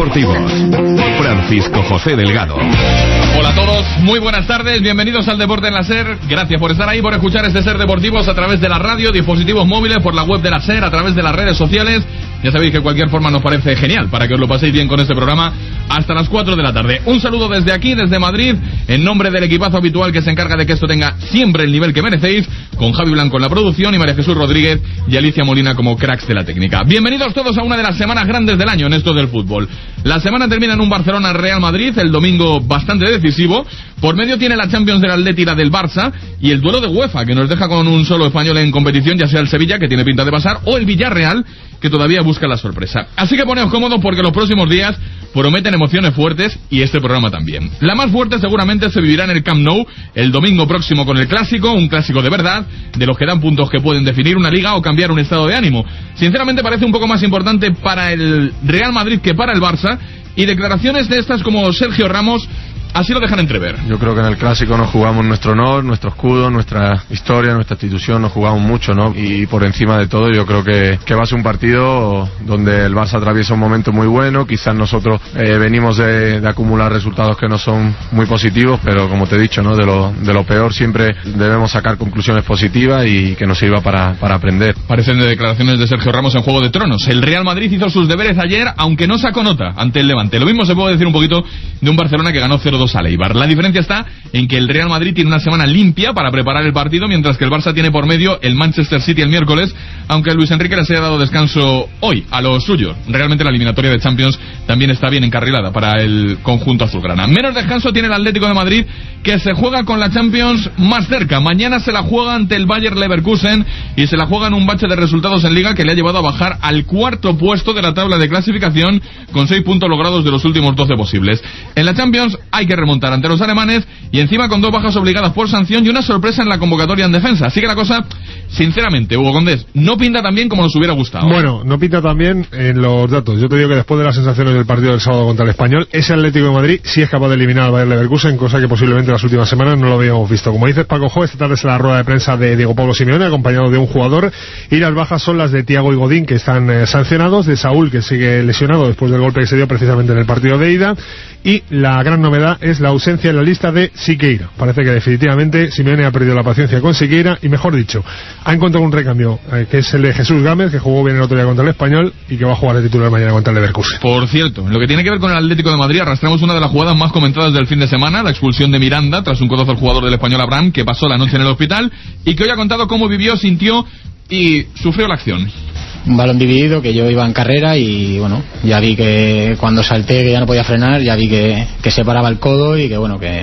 deportivos. Francisco José Delgado. Hola a todos, muy buenas tardes, bienvenidos al Deporte en la SER. Gracias por estar ahí, por escuchar este SER Deportivos a través de la radio, dispositivos móviles, por la web de la SER, a través de las redes sociales. Ya sabéis que cualquier forma nos parece genial para que os lo paséis bien con este programa hasta las 4 de la tarde. Un saludo desde aquí, desde Madrid, en nombre del equipazo habitual que se encarga de que esto tenga siempre el nivel que merecéis, con Javi Blanco en la producción y María Jesús Rodríguez y Alicia Molina como cracks de la técnica. Bienvenidos todos a una de las semanas grandes del año en esto del fútbol. La semana termina en un Barcelona-Real Madrid, el domingo bastante decisivo. Por medio tiene la Champions del Atleti y la del Barça, y el duelo de UEFA, que nos deja con un solo español en competición, ya sea el Sevilla, que tiene pinta de pasar, o el Villarreal, que todavía busca la sorpresa. Así que poneos cómodos porque los próximos días prometen emociones fuertes y este programa también. La más fuerte seguramente se vivirá en el Camp Nou el domingo próximo con el Clásico, un Clásico de verdad, de los que dan puntos que pueden definir una liga o cambiar un estado de ánimo. Sinceramente parece un poco más importante para el Real Madrid que para el Barça, y declaraciones de estas como Sergio Ramos así lo dejan entrever. Yo creo que en el Clásico nos jugamos nuestro honor, nuestro escudo, nuestra historia, nuestra institución, nos jugamos mucho, ¿no? Y por encima de todo yo creo que va a ser un partido donde el Barça atraviesa un momento muy bueno. Quizás nosotros venimos de acumular resultados que no son muy positivos, pero como te he dicho, ¿no? De lo peor siempre debemos sacar conclusiones positivas y que nos sirva para aprender. Parecen de declaraciones de Sergio Ramos en Juego de Tronos. El Real Madrid hizo sus deberes ayer, aunque no sacó nota ante el Levante. Lo mismo se puede decir un poquito de un Barcelona que ganó 0-2 a Eibar. La diferencia está en que el Real Madrid tiene una semana limpia para preparar el partido, mientras que el Barça tiene por medio el Manchester City el miércoles, aunque a Luis Enrique les haya dado descanso hoy a los suyos. Realmente la eliminatoria de Champions también está bien encarrilada para el conjunto azulgrana. Menos descanso tiene el Atlético de Madrid, que se juega con la Champions más cerca. Mañana se la juega ante el Bayer Leverkusen y se la juega en un bache de resultados en Liga que le ha llevado a bajar al cuarto puesto de la tabla de clasificación con 6 puntos logrados de los últimos 12 posibles. En la Champions hay que remontar ante los alemanes y encima con 2 bajas obligadas por sanción y una sorpresa en la convocatoria en defensa. Así que la cosa, sinceramente, Hugo Condés, no pinta tan bien como nos hubiera gustado. Bueno, no pinta tan bien en los datos. Yo te digo que después de las sensaciones del partido del sábado contra el Español, ese Atlético de Madrid sí es capaz de eliminar al Bayer Leverkusen, cosa que posiblemente en las últimas semanas no lo habíamos visto. Como dices, Paco Jo, esta tarde será la rueda de prensa de Diego Pablo Simeone, acompañado de un jugador, y las bajas son las de Thiago y Godín, que están sancionados, de Saúl, que sigue lesionado después del golpe que se dio precisamente en el partido de ida, y la gran novedad es la ausencia en la lista de Siqueira. Parece que definitivamente Simeone ha perdido la paciencia con Siqueira y, mejor dicho, ha encontrado un recambio, que es el de Jesús Gámez, que jugó bien el otro día contra el Español y que va a jugar de titular mañana contra el Leverkusen. Por cierto, en lo que tiene que ver con el Atlético de Madrid, arrastramos una de las jugadas más comentadas del fin de semana, la expulsión de Miranda tras un codazo al jugador del Español Abraham, que pasó la noche en el hospital y que hoy ha contado cómo vivió, sintió y sufrió la acción. Un balón dividido, que yo iba en carrera y bueno, ya vi que cuando salté que ya no podía frenar, ya vi que se paraba el codo y que bueno, que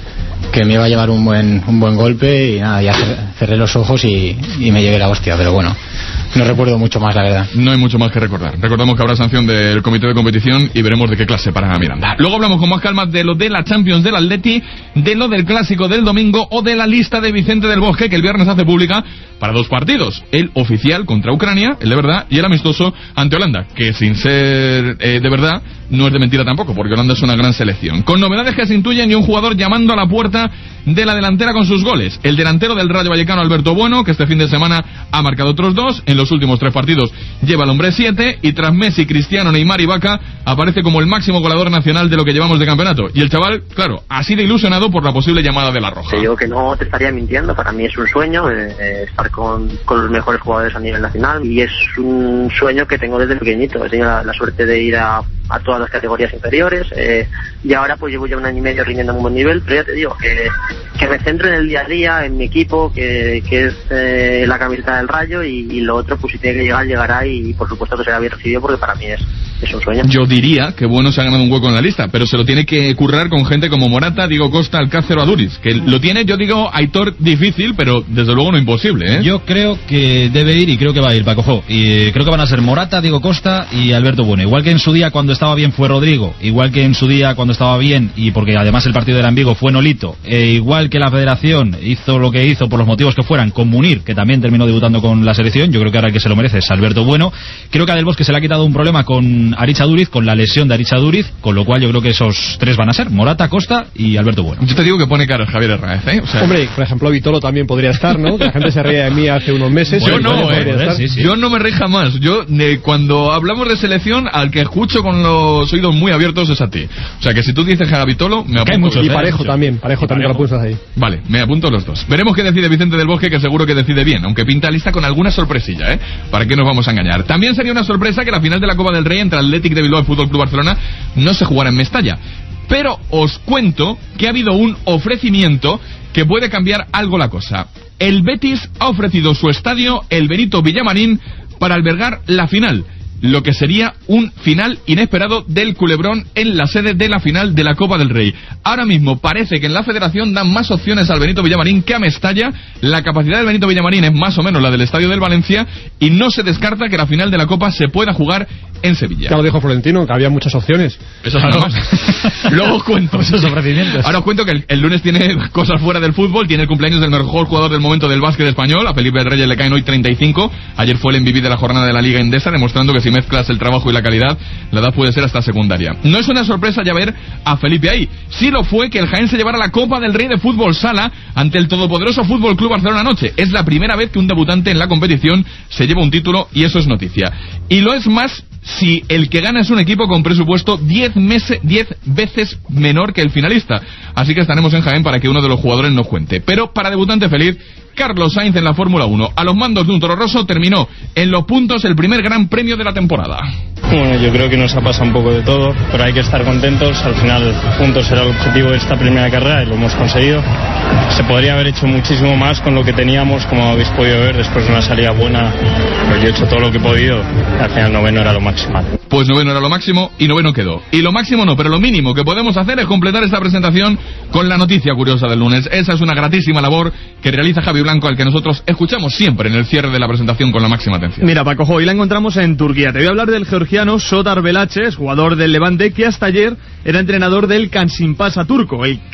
me iba a llevar un buen golpe y nada, ya cerré los ojos y me llevé la hostia, pero bueno, no recuerdo mucho más, la verdad. No hay mucho más que recordar. Recordamos que habrá sanción del comité de competición y veremos de qué clase para Miranda. Luego hablamos con más calma de lo de la Champions del Atleti, de lo del Clásico del domingo o de la lista de Vicente del Bosque, que el viernes hace pública para 2 partidos. El oficial contra Ucrania, el de verdad, y el amistoso ante Holanda, que sin ser de verdad, no es de mentira tampoco, porque Holanda es una gran selección. Con novedades que se intuyen y un jugador llamando a la puerta de la delantera con sus goles. El delantero del Rayo Vallecano, Alberto Bueno, que este fin de semana ha marcado otros 2. En los últimos 3 partidos lleva el hombre 7. Y tras Messi, Cristiano, Neymar y Vaca, aparece como el máximo goleador nacional de lo que llevamos de campeonato. Y el chaval, claro, ha sido ilusionado por la posible llamada de la Roja. Te digo que no te estaría mintiendo. Para mí es un sueño estar con los mejores jugadores a nivel nacional. Y es un sueño que tengo desde pequeñito. He tenido la suerte de ir a todas las categorías inferiores. Y ahora pues llevo ya 1 año y medio rindiendo a un buen nivel. Pero ya te digo que me centro en el día a día, en mi equipo, que es la camiseta del Rayo, y lo otro pues si tiene que llegar, llegará, y por supuesto que será bien recibido, porque para mí es un sueño. Yo diría que Bueno se ha ganado un hueco en la lista, pero se lo tiene que currar con gente como Morata, Diego Costa, Alcácer o Aduriz, que lo tiene, yo digo, Aitor, difícil, pero desde luego no imposible, ¿eh? Yo creo que debe ir y creo que va a ir, Paco Jo, y creo que van a ser Morata, Diego Costa y Alberto Bueno, igual que en su día cuando estaba bien fue Rodrigo, igual que en su día cuando estaba bien, y porque además el partido del Vigo fue Nolito, igual que la federación hizo lo que hizo por los motivos que fueran con Munir, que también terminó debutando con la selección. Yo creo que ahora el que se lo merece es Alberto Bueno. Creo que a Del Bosque se le ha quitado un problema con con Aritz Aduriz, con la lesión de Aritz Aduriz, con lo cual yo creo que esos 3 van a ser Morata, Costa y Alberto Bueno. Yo te digo que pone caras Javier Hernández, ¿eh? O sea... Hombre, por ejemplo, Vitolo también podría estar, ¿no? Que la gente se reía de mí hace unos meses. Yo no, sí. Yo no me reí jamás. Yo, cuando hablamos de selección, al que escucho con los oídos muy abiertos es a ti. O sea, que si tú dices a Vitolo, me apunto. Y Parejo también te lo apuntas ahí. Vale, me apunto los dos. Veremos qué decide Vicente del Bosque, que seguro que decide bien, aunque pinta lista con alguna sorpresilla, ¿eh? ¿Para qué nos vamos a engañar? También sería una sorpresa que la final de la Copa del Rey entre Athletic de Bilbao y Fútbol Club Barcelona no se jugara en Mestalla. Pero os cuento que ha habido un ofrecimiento que puede cambiar algo la cosa. El Betis ha ofrecido su estadio, el Benito Villamarín, para albergar la final, lo que sería un final inesperado del Culebrón en la sede de la final de la Copa del Rey. Ahora mismo parece que en la federación dan más opciones al Benito Villamarín que a Mestalla. La capacidad del Benito Villamarín es más o menos la del estadio del Valencia y no se descarta que la final de la Copa se pueda jugar en Sevilla. Ya lo dijo Florentino, que había muchas opciones. Eso es nada más. Luego os cuento esos ofrecimientos. Ahora os cuento que el lunes tiene cosas fuera del fútbol. Tiene el cumpleaños del mejor jugador del momento del básquet español. A Felipe Reyes le caen hoy 35. Ayer fue el MVP de la jornada de la Liga Endesa, demostrando que si mezclas el trabajo y la calidad, la edad puede ser hasta secundaria. No es una sorpresa ya ver a Felipe ahí. Sí lo fue que el Jaén se llevara la Copa del Rey de Fútbol Sala ante el todopoderoso Fútbol Club Barcelona anoche. Es la primera vez que un debutante en la competición se lleva un título y eso es noticia. Y lo es más si el que gana es un equipo con presupuesto 10 veces menor que el finalista. Así que estaremos en Jaén para que uno de los jugadores nos cuente. Pero para debutante feliz, Carlos Sainz en la Fórmula 1. A los mandos de un Toro Rosso terminó en los puntos el primer gran premio de la temporada. Bueno, yo creo que nos ha pasado un poco de todo, pero hay que estar contentos. Al final, puntos era el objetivo de esta primera carrera y lo hemos conseguido. Se podría haber hecho muchísimo más con lo que teníamos, como habéis podido ver, después de una salida buena. Pero yo he hecho todo lo que he podido y al final noveno era lo máximo. Pues noveno era lo máximo y noveno quedó. Y lo máximo no, pero lo mínimo que podemos hacer es completar esta presentación con la noticia curiosa del lunes. Esa es una gratísima labor que realiza Javi Blanco, al que nosotros escuchamos siempre en el cierre de la presentación con la máxima atención. Mira, Paco, hoy la encontramos en Turquía. Te voy a hablar del georgiano Şot Arbelache, jugador del Levante, que hasta ayer era entrenador del Kasimpasa turco, el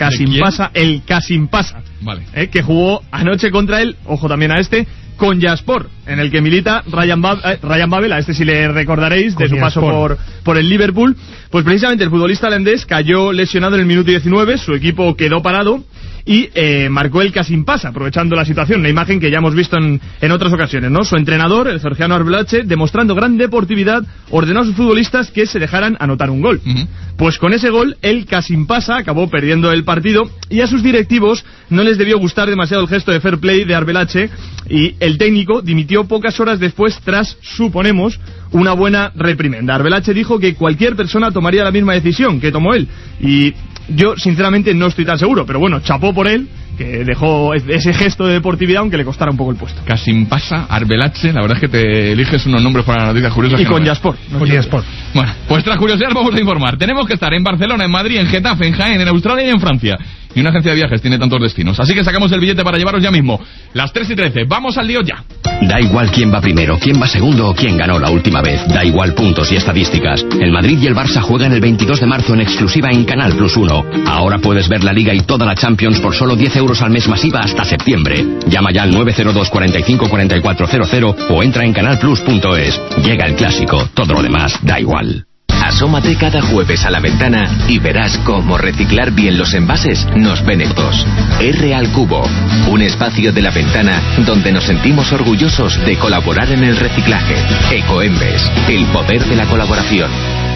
Kasimpasa, vale. Que jugó anoche contra él, ojo también a este, Konyaspor, en el que milita Ryan Babel, a este si le recordaréis de su paso por el Liverpool. Pues precisamente el futbolista holandés cayó lesionado en el minuto 19, su equipo quedó parado y marcó el Kasimpasa, aprovechando la situación, una imagen que ya hemos visto en otras ocasiones, ¿no? Su entrenador, el georgiano Arbelache, demostrando gran deportividad, ordenó a sus futbolistas que se dejaran anotar un gol. Pues con ese gol, el Kasimpasa acabó perdiendo el partido y a sus directivos no les debió gustar demasiado el gesto de fair play de Arbelache y el técnico dimitió pocas horas después tras, suponemos, una buena reprimenda. Arbelache dijo que cualquier persona tomaría la misma decisión que tomó él y yo sinceramente no estoy tan seguro, pero bueno, chapó por él, que dejó ese gesto de deportividad aunque le costara un poco el puesto. Kasimpasa, Arbelache, la verdad es que te eliges unos nombres para noticias curiosas. Y Konyaspor. Bueno, pues tras curiosidad vamos a informar. Tenemos que estar en Barcelona, en Madrid, en Getafe, en Jaén, en Australia y en Francia. Y una agencia de viajes tiene tantos destinos. Así que sacamos el billete para llevaros ya mismo. Las 3:13. Vamos al lío ya. Da igual quién va primero, quién va segundo o quién ganó la última vez. Da igual puntos y estadísticas. El Madrid y el Barça juegan el 22 de marzo en exclusiva en Canal Plus 1. Ahora puedes ver la Liga y toda la Champions por solo 10 euros al mes masiva hasta septiembre. Llama ya al 902 45 4400 o entra en canalplus.es. Llega el clásico. Todo lo demás da igual. Asómate cada jueves a la ventana y verás cómo reciclar bien los envases nos ven a todos. R al Cubo, un espacio de la ventana donde nos sentimos orgullosos de colaborar en el reciclaje. Ecoembes, el poder de la colaboración.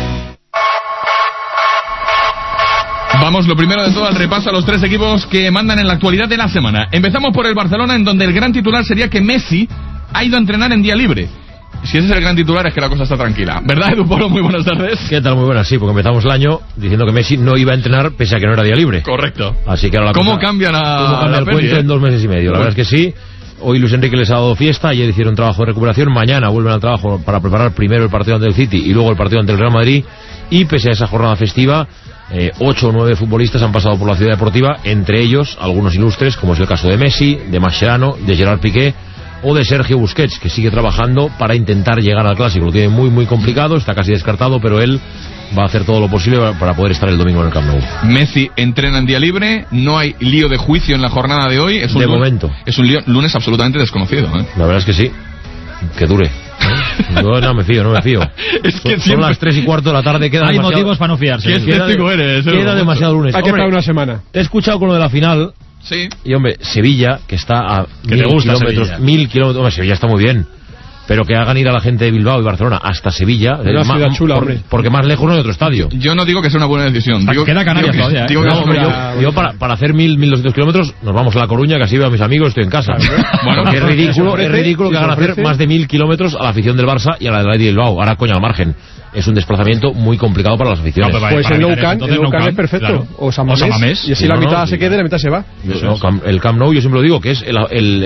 Vamos, lo primero de todo, al repaso a los 3 equipos que mandan en la actualidad de la semana. Empezamos por el Barcelona, en donde el gran titular sería que Messi ha ido a entrenar en día libre. Si ese es el gran titular, es que la cosa está tranquila. ¿Verdad, Edu Polo? Muy buenas tardes. ¿Qué tal? Muy buenas, sí, porque empezamos el año diciendo que Messi no iba a entrenar pese a que no era día libre. Correcto. Así que ahora ¿Cómo cambia el cuento en 2 meses y medio? La verdad es que sí. Hoy Luis Enrique les ha dado fiesta, ayer hicieron trabajo de recuperación, mañana vuelven al trabajo para preparar primero el partido ante el City y luego el partido ante el Real Madrid. Y pese a esa jornada festiva, 8 o 9 futbolistas han pasado por la ciudad deportiva, entre ellos algunos ilustres, como es el caso de Messi, de Mascherano, de Gerard Piqué o de Sergio Busquets, que sigue trabajando para intentar llegar al Clásico. Lo tiene muy muy complicado, está casi descartado, pero él va a hacer todo lo posible para poder estar el domingo en el Camp Nou. Messi entrena en día libre, no hay lío de juicio en la jornada de hoy. De momento. Es un lunes absolutamente desconocido, ¿eh? La verdad es que sí, que dure. Yo no me fío. Es que son las 3:15 de la tarde. Hay motivos para no fiarse. Qué escéptico eres. Queda demasiado lunes. Hay que esperar una semana. Te he escuchado con lo de la final. Sí. Y hombre, Sevilla, que está a que 1000 kilómetros. 1000 kilómetros. Hombre, Sevilla está muy bien. Pero que hagan ir a la gente de Bilbao y Barcelona hasta Sevilla, una ciudad chula, hombre. porque más lejos no hay otro estadio. Yo no digo que sea una buena decisión. Queda Canarias todavía. Yo para hacer 1200 kilómetros nos vamos a La Coruña, que así veo a mis amigos, estoy en casa. Bueno, es ridículo que hagan hacer más de 1000 kilómetros a la afición del Barça y a la del Athletic de Bilbao. Ahora, coño, al margen. Es un desplazamiento muy complicado para las aficiones. Pues el Nou Camp es perfecto. Claro. O San Mamés. Y así la mitad se queda y la mitad se va. El Camp Nou, yo siempre lo digo, que es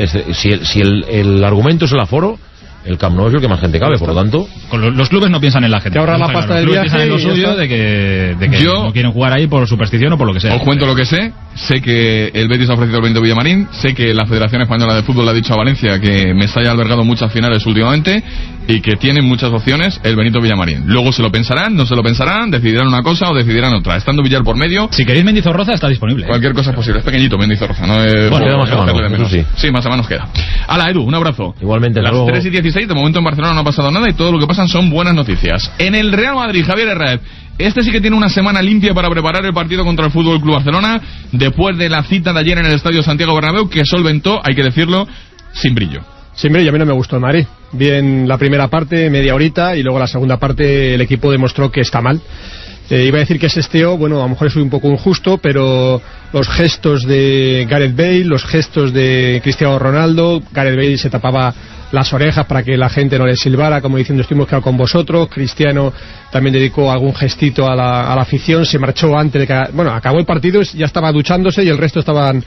si el argumento es el aforo, el Camp Nou es el que más gente cabe, por lo tanto... Los clubes no piensan en la gente. Que ahorrar la pasta del viaje. Piensan en lo suyo de que no quieren jugar ahí por superstición o por lo que sea. Os cuento lo que sé. Sé que el Betis ha ofrecido el Benito Villamarín. Sé que la Federación Española de Fútbol le ha dicho a Valencia que Mestalla ha albergado muchas finales últimamente y que tienen muchas opciones el Benito Villamarín. Luego se lo pensarán, no se lo pensarán, decidirán una cosa o decidirán otra. Estando Villar por medio... Si queréis Mendizorroza está disponible. Cualquier cosa es posible. Es pequeñito Mendizorroza, no es... Bueno, queda más a mano, sí, más a mano nos queda. Hala, Edu, un abrazo. Igualmente, las 3:16, de momento en Barcelona no ha pasado nada y todo lo que pasan son buenas noticias. En el Real Madrid, Javier Herrera, este sí que tiene una semana limpia para preparar el partido contra el Fútbol Club Barcelona, después de la cita de ayer en el Estadio Santiago Bernabéu, que solventó, hay que decirlo, sin brillo. Sin brillo, a mí no me gustó el Madrid. Bien la primera parte, media horita, y luego la segunda parte el equipo demostró que está mal. Iba a decir que es esteo, bueno, a lo mejor es un poco injusto, pero los gestos de Gareth Bale, los gestos de Cristiano Ronaldo, Gareth Bale se tapaba las orejas para que la gente no le silbara, como diciendo estuvimos quedados con vosotros. Cristiano también dedicó algún gestito a la afición, se marchó antes de que... Bueno, acabó el partido, ya estaba duchándose y el resto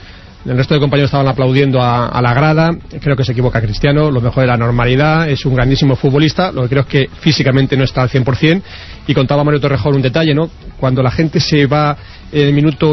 de compañeros estaban aplaudiendo a la grada. Creo que se equivoca Cristiano, lo mejor de la normalidad, es un grandísimo futbolista, lo que creo es que físicamente no está al 100%, y contaba Mario Torrejón un detalle, ¿no? Cuando la gente se va en el minuto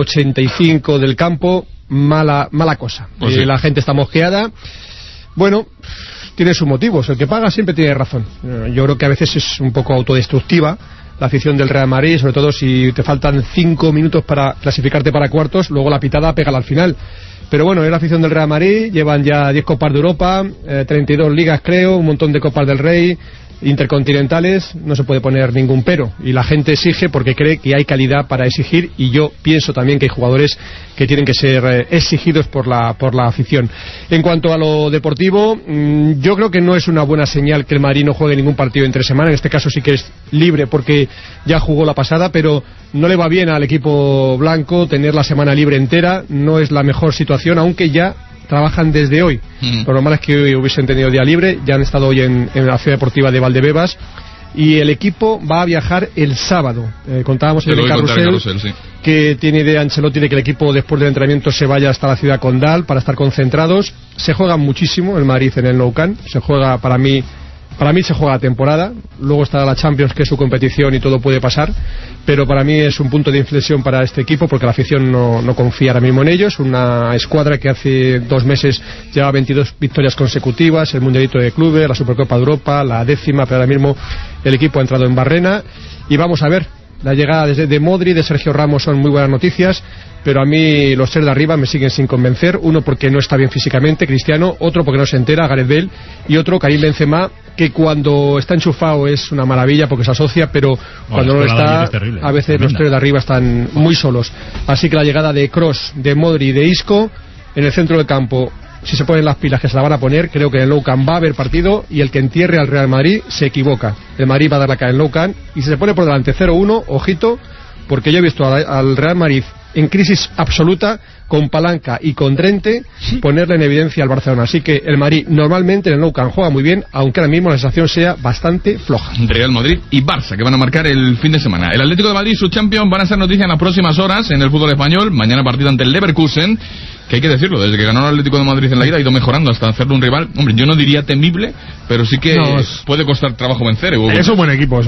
85 del campo, mala cosa. Pues sí. La gente está mosqueada. Bueno, tiene sus motivos, el que paga siempre tiene razón. Yo creo que a veces es un poco autodestructiva la afición del Real Madrid, sobre todo si te faltan 5 minutos para clasificarte para cuartos, luego la pitada pégala al final. Pero bueno, es la afición del Real Madrid, llevan ya 10 Copas de Europa, 32 ligas creo, un montón de Copas del Rey, intercontinentales, no se puede poner ningún pero, y la gente exige porque cree que hay calidad para exigir, y yo pienso también que hay jugadores que tienen que ser exigidos por la afición. En cuanto a lo deportivo, yo creo que no es una buena señal que el Madrid no juegue ningún partido entre semana, en este caso sí que es libre porque ya jugó la pasada, pero no le va bien al equipo blanco tener la semana libre entera, no es la mejor situación, aunque ya trabajan desde hoy. Lo normal es que hoy hubiesen tenido día libre, ya han estado hoy en la ciudad deportiva de Valdebebas, y el equipo va a viajar el sábado. Contábamos en el carrusel, sí, que tiene idea Ancelotti de que el equipo después del entrenamiento se vaya hasta la ciudad condal para estar concentrados. Se juega muchísimo el Madrid en el Nou Camp, se juega para mí se juega la temporada, luego está la Champions, que es su competición y todo puede pasar, pero para mí es un punto de inflexión para este equipo porque la afición no confía ahora mismo en ellos. Una escuadra que hace 2 meses lleva 22 victorias consecutivas, el Mundialito de Clubes, la Supercopa de Europa, la 10ª, pero ahora mismo el equipo ha entrado en barrena y vamos a ver. La llegada de Modri, de Sergio Ramos son muy buenas noticias, pero a mí los 3 de arriba me siguen sin convencer. Uno porque no está bien físicamente, Cristiano, otro porque no se entera, Gareth Bale, y otro Karim Benzema, que cuando está enchufado es una maravilla porque se asocia, pero cuando no está, a veces los 3 de arriba están muy solos. Así que la llegada de Kroos, de Modri y de Isco en el centro del campo, si se ponen las pilas que se la van a poner, creo que en el Nou Camp va a haber partido, y el que entierre al Real Madrid se equivoca. El Madrid va a dar la cara en el Nou Camp y si se pone por delante 0-1, ojito, porque yo he visto al Real Madrid en crisis absoluta, con palanca y con Drente, ponerle en evidencia al Barcelona. Así que el Madrid normalmente en el Nou Camp juega muy bien, aunque ahora mismo la sensación sea bastante floja. Real Madrid y Barça, que van a marcar el fin de semana. El Atlético de Madrid y su Champions van a ser noticia en las próximas horas en el fútbol español. Mañana partido ante el Leverkusen, que hay que decirlo, desde que ganó el Atlético de Madrid en la ida ha ido mejorando hasta hacerle un rival, hombre, yo no diría temible, pero sí que puede costar trabajo vencer. Es un buen equipo,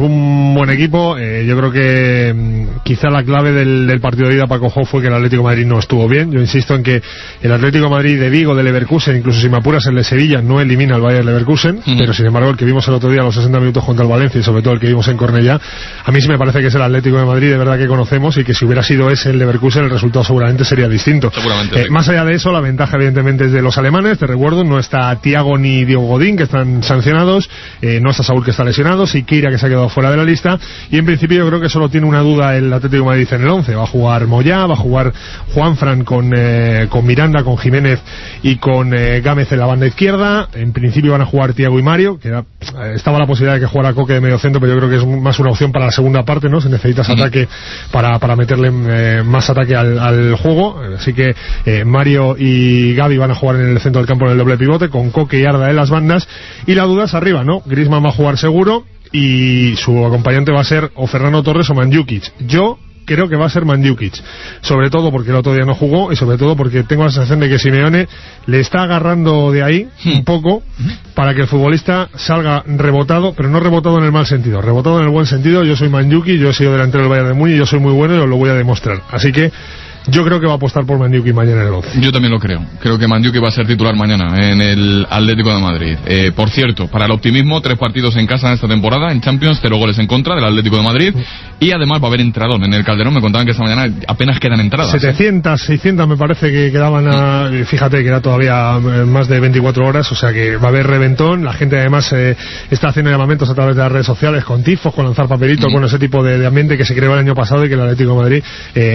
yo creo que quizá la clave del partido de ida para Cojó fue que el Atlético de Madrid no estuvo bien. bien. Yo insisto en que el Atlético de Madrid de Vigo, de Leverkusen, incluso si me apuras el de Sevilla, no elimina al Bayer Leverkusen, pero sin embargo el que vimos el otro día a los 60 minutos contra el Valencia y sobre todo el que vimos en Cornellá, a mí sí me parece que es el Atlético de Madrid de verdad que conocemos y que si hubiera sido ese el Leverkusen el resultado seguramente sería distinto. Seguramente, sí. Más allá de eso, la ventaja evidentemente es de los alemanes, te recuerdo, no está Thiago ni Diego Godín que están sancionados, no está Saúl que está lesionado, Siqueira que se ha quedado fuera de la lista y en principio yo creo que solo tiene una duda el Atlético de Madrid en el 11, va a jugar Moyá, va a jugar Juanfran con Miranda, con Jiménez y con Gámez en la banda izquierda. En principio van a jugar Thiago y Mario, que estaba la posibilidad de que jugara Coque de medio centro, pero yo creo que es más una opción para la segunda parte, ¿no? Si necesitas ataque para meterle más ataque al juego, así que Mario y Gavi van a jugar en el centro del campo en el doble pivote, con Coque y Arda en las bandas, y la duda es arriba, ¿no? Griezmann va a jugar seguro y su acompañante va a ser o Fernando Torres o Mandžukić. Yo creo que va a ser Mandžukić, sobre todo porque el otro día no jugó y sobre todo porque tengo la sensación de que Simeone le está agarrando de ahí un poco para que el futbolista salga rebotado, pero no rebotado en el mal sentido, rebotado en el buen sentido. Yo soy Mandžukić, yo he sido delantero del Bayern de Múnich, yo soy muy bueno y os lo voy a demostrar, así que yo creo que va a apostar por Mandžukić mañana en el 11. Yo también lo creo. Creo que Mandžukić va a ser titular mañana en el Atlético de Madrid. Por cierto, para el optimismo, 3 partidos en casa en esta temporada, en Champions, 0 goles en contra del Atlético de Madrid. Y además va a haber entrador en el Calderón. Me contaban que esta mañana apenas quedan entradas. 700, 600 me parece que quedaban fíjate que era todavía más de 24 horas, o sea que va a haber reventón. La gente además está haciendo llamamientos a través de las redes sociales, con tifos, con lanzar papelitos, con ese tipo de ambiente que se creó el año pasado y que el Atlético de Madrid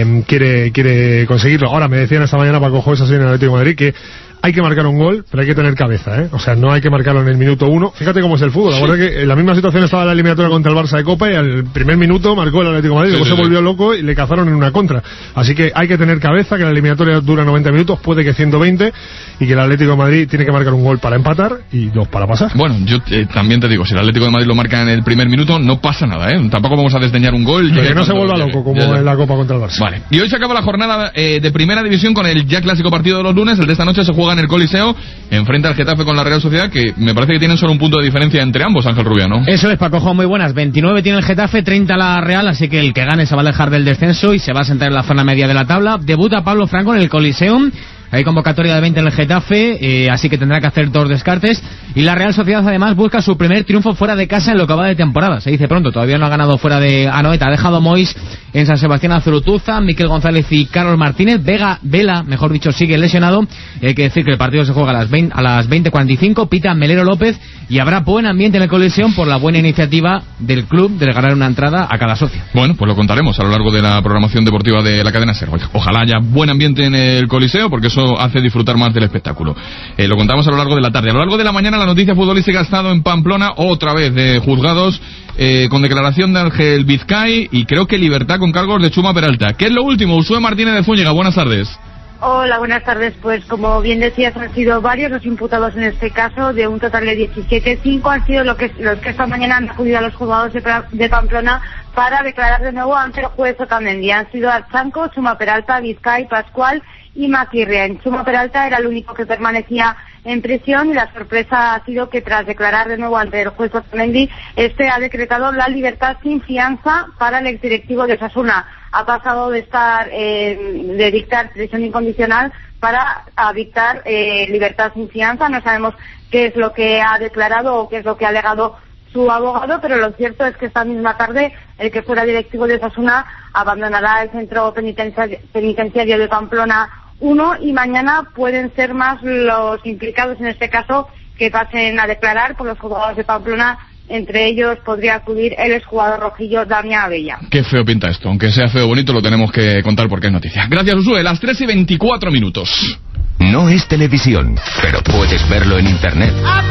quiere conseguirlo. Ahora me decían esta mañana Paco Joves así en el Atlético de Madrid que hay que marcar un gol, pero hay que tener cabeza, ¿eh? O sea, no hay que marcarlo en el minuto 1. Fíjate cómo es el fútbol. La verdad que en la misma situación estaba la eliminatoria contra el Barça de Copa y al primer minuto marcó el Atlético de Madrid, luego se volvió loco y le cazaron en una contra. Así que hay que tener cabeza, que la eliminatoria dura 90 minutos, puede que 120, y que el Atlético de Madrid tiene que marcar un gol para empatar y 2 para pasar. Bueno, yo también te digo, si el Atlético de Madrid lo marca en el primer minuto, no pasa nada, ¿eh? Tampoco vamos a desdeñar un gol. Que no se vuelva loco como en la Copa contra el Barça. Vale. Y hoy se acaba la jornada de primera división con el ya clásico partido de los lunes. El de esta noche se juega en el Coliseo, enfrenta al Getafe con la Real Sociedad, que me parece que tienen solo un punto de diferencia entre ambos, Ángel Rubiano. Eso es, Paco, muy buenas. 29 tiene el Getafe, 30 la Real, así que el que gane se va a alejar del descenso y se va a sentar en la zona media de la tabla. Debuta Pablo Franco en el Coliseum. Hay convocatoria de 20 en el Getafe, así que tendrá que hacer 2 descartes. Y la Real Sociedad además busca su primer triunfo fuera de casa en lo que va de temporada. Se dice pronto, todavía no ha ganado fuera de Anoeta. Ha dejado Mois en San Sebastián a Zurutuza, Miquel González y Carlos Martínez. Vela, mejor dicho, sigue lesionado. Hay que decir que el partido se juega a las 20:45. Pita Melero López y habrá buen ambiente en el Coliseo por la buena iniciativa del club de regalar una entrada a cada socio. Bueno, pues lo contaremos a lo largo de la programación deportiva de la cadena SER. Ojalá haya buen ambiente en el Coliseo, porque eso hace disfrutar más del espectáculo. Lo contamos a lo largo de la tarde. A lo largo de la mañana la noticia futbolística ha estado en Pamplona, otra vez de juzgados, con declaración de Ángel Vizcay y creo que libertad con cargos de Chuma Peralta. ¿Qué es lo último? Uxue Martínez de Zúñiga, buenas tardes. Hola, buenas tardes. Pues como bien decías, han sido varios los imputados en este caso, de un total de 17. 5 han sido los que esta mañana han acudido a los juzgados de Pamplona para declarar de nuevo ante el juez Otamendi. Han sido Archanco, Chuma Peralta, Vizcay, Pascual y Maquirren. Chuma Peralta era el único que permanecía en prisión y la sorpresa ha sido que tras declarar de nuevo ante el juez Otamendi, este ha decretado la libertad sin fianza para el exdirectivo de Osasuna. Ha pasado de dictar prisión incondicional a dictar libertad sin fianza. No sabemos qué es lo que ha declarado o qué es lo que ha alegado su abogado, pero lo cierto es que esta misma tarde el que fuera directivo de Osasuna abandonará el centro penitenciario de Pamplona 1 y mañana pueden ser más los implicados en este caso que pasen a declarar por los juzgados de Pamplona. Entre ellos podría acudir el exjugador rojillo Damián Abella. Qué feo pinta esto, aunque sea feo o bonito lo tenemos que contar porque es noticia. Gracias, Uxue. Las 3:24. No es televisión, pero puedes verlo en internet.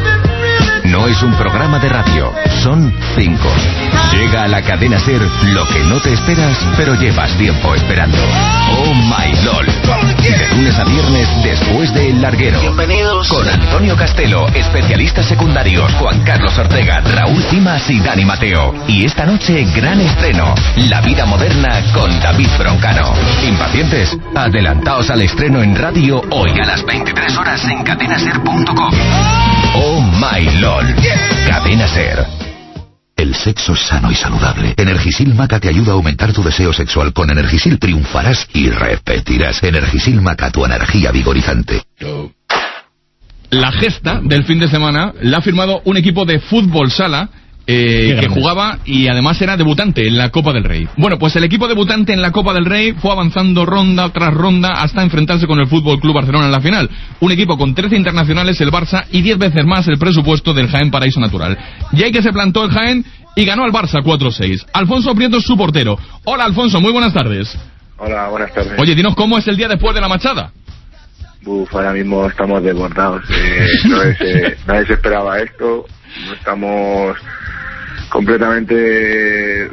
No es un programa de radio, son 5. Llega a la cadena SER lo que no te esperas, pero llevas tiempo esperando. Oh My LOL. De lunes a viernes después de El Larguero. Bienvenidos. Con Antonio Castelo, especialistas secundarios, Juan Carlos Ortega, Raúl Cimas y Dani Mateo. Y esta noche, gran estreno, La vida moderna con David Broncano. ¿Impacientes? Adelantaos al estreno en radio hoy a las 23 horas en cadenaser.com. Oh My LOL. Cadena SER. El sexo es sano y saludable. Energisil Maca te ayuda a aumentar tu deseo sexual. Con Energisil triunfarás y repetirás. Energisil Maca, tu energía vigorizante. La gesta del fin de semana la ha firmado un equipo de fútbol sala que jugaba y además era debutante en la Copa del Rey. Bueno, pues el equipo debutante en la Copa del Rey fue avanzando ronda tras ronda hasta enfrentarse con el Fútbol Club Barcelona en la final. Un equipo con 13 internacionales, el Barça, y 10 veces más el presupuesto del Jaén Paraíso Natural. Y ahí que se plantó el Jaén y ganó al Barça 4-6. Alfonso Prieto es su portero. Hola, Alfonso, muy buenas tardes. Hola, buenas tardes. Oye, dinos cómo es el día después de la machada. Ahora mismo estamos desbordados. Nadie se esperaba esto. No estamos completamente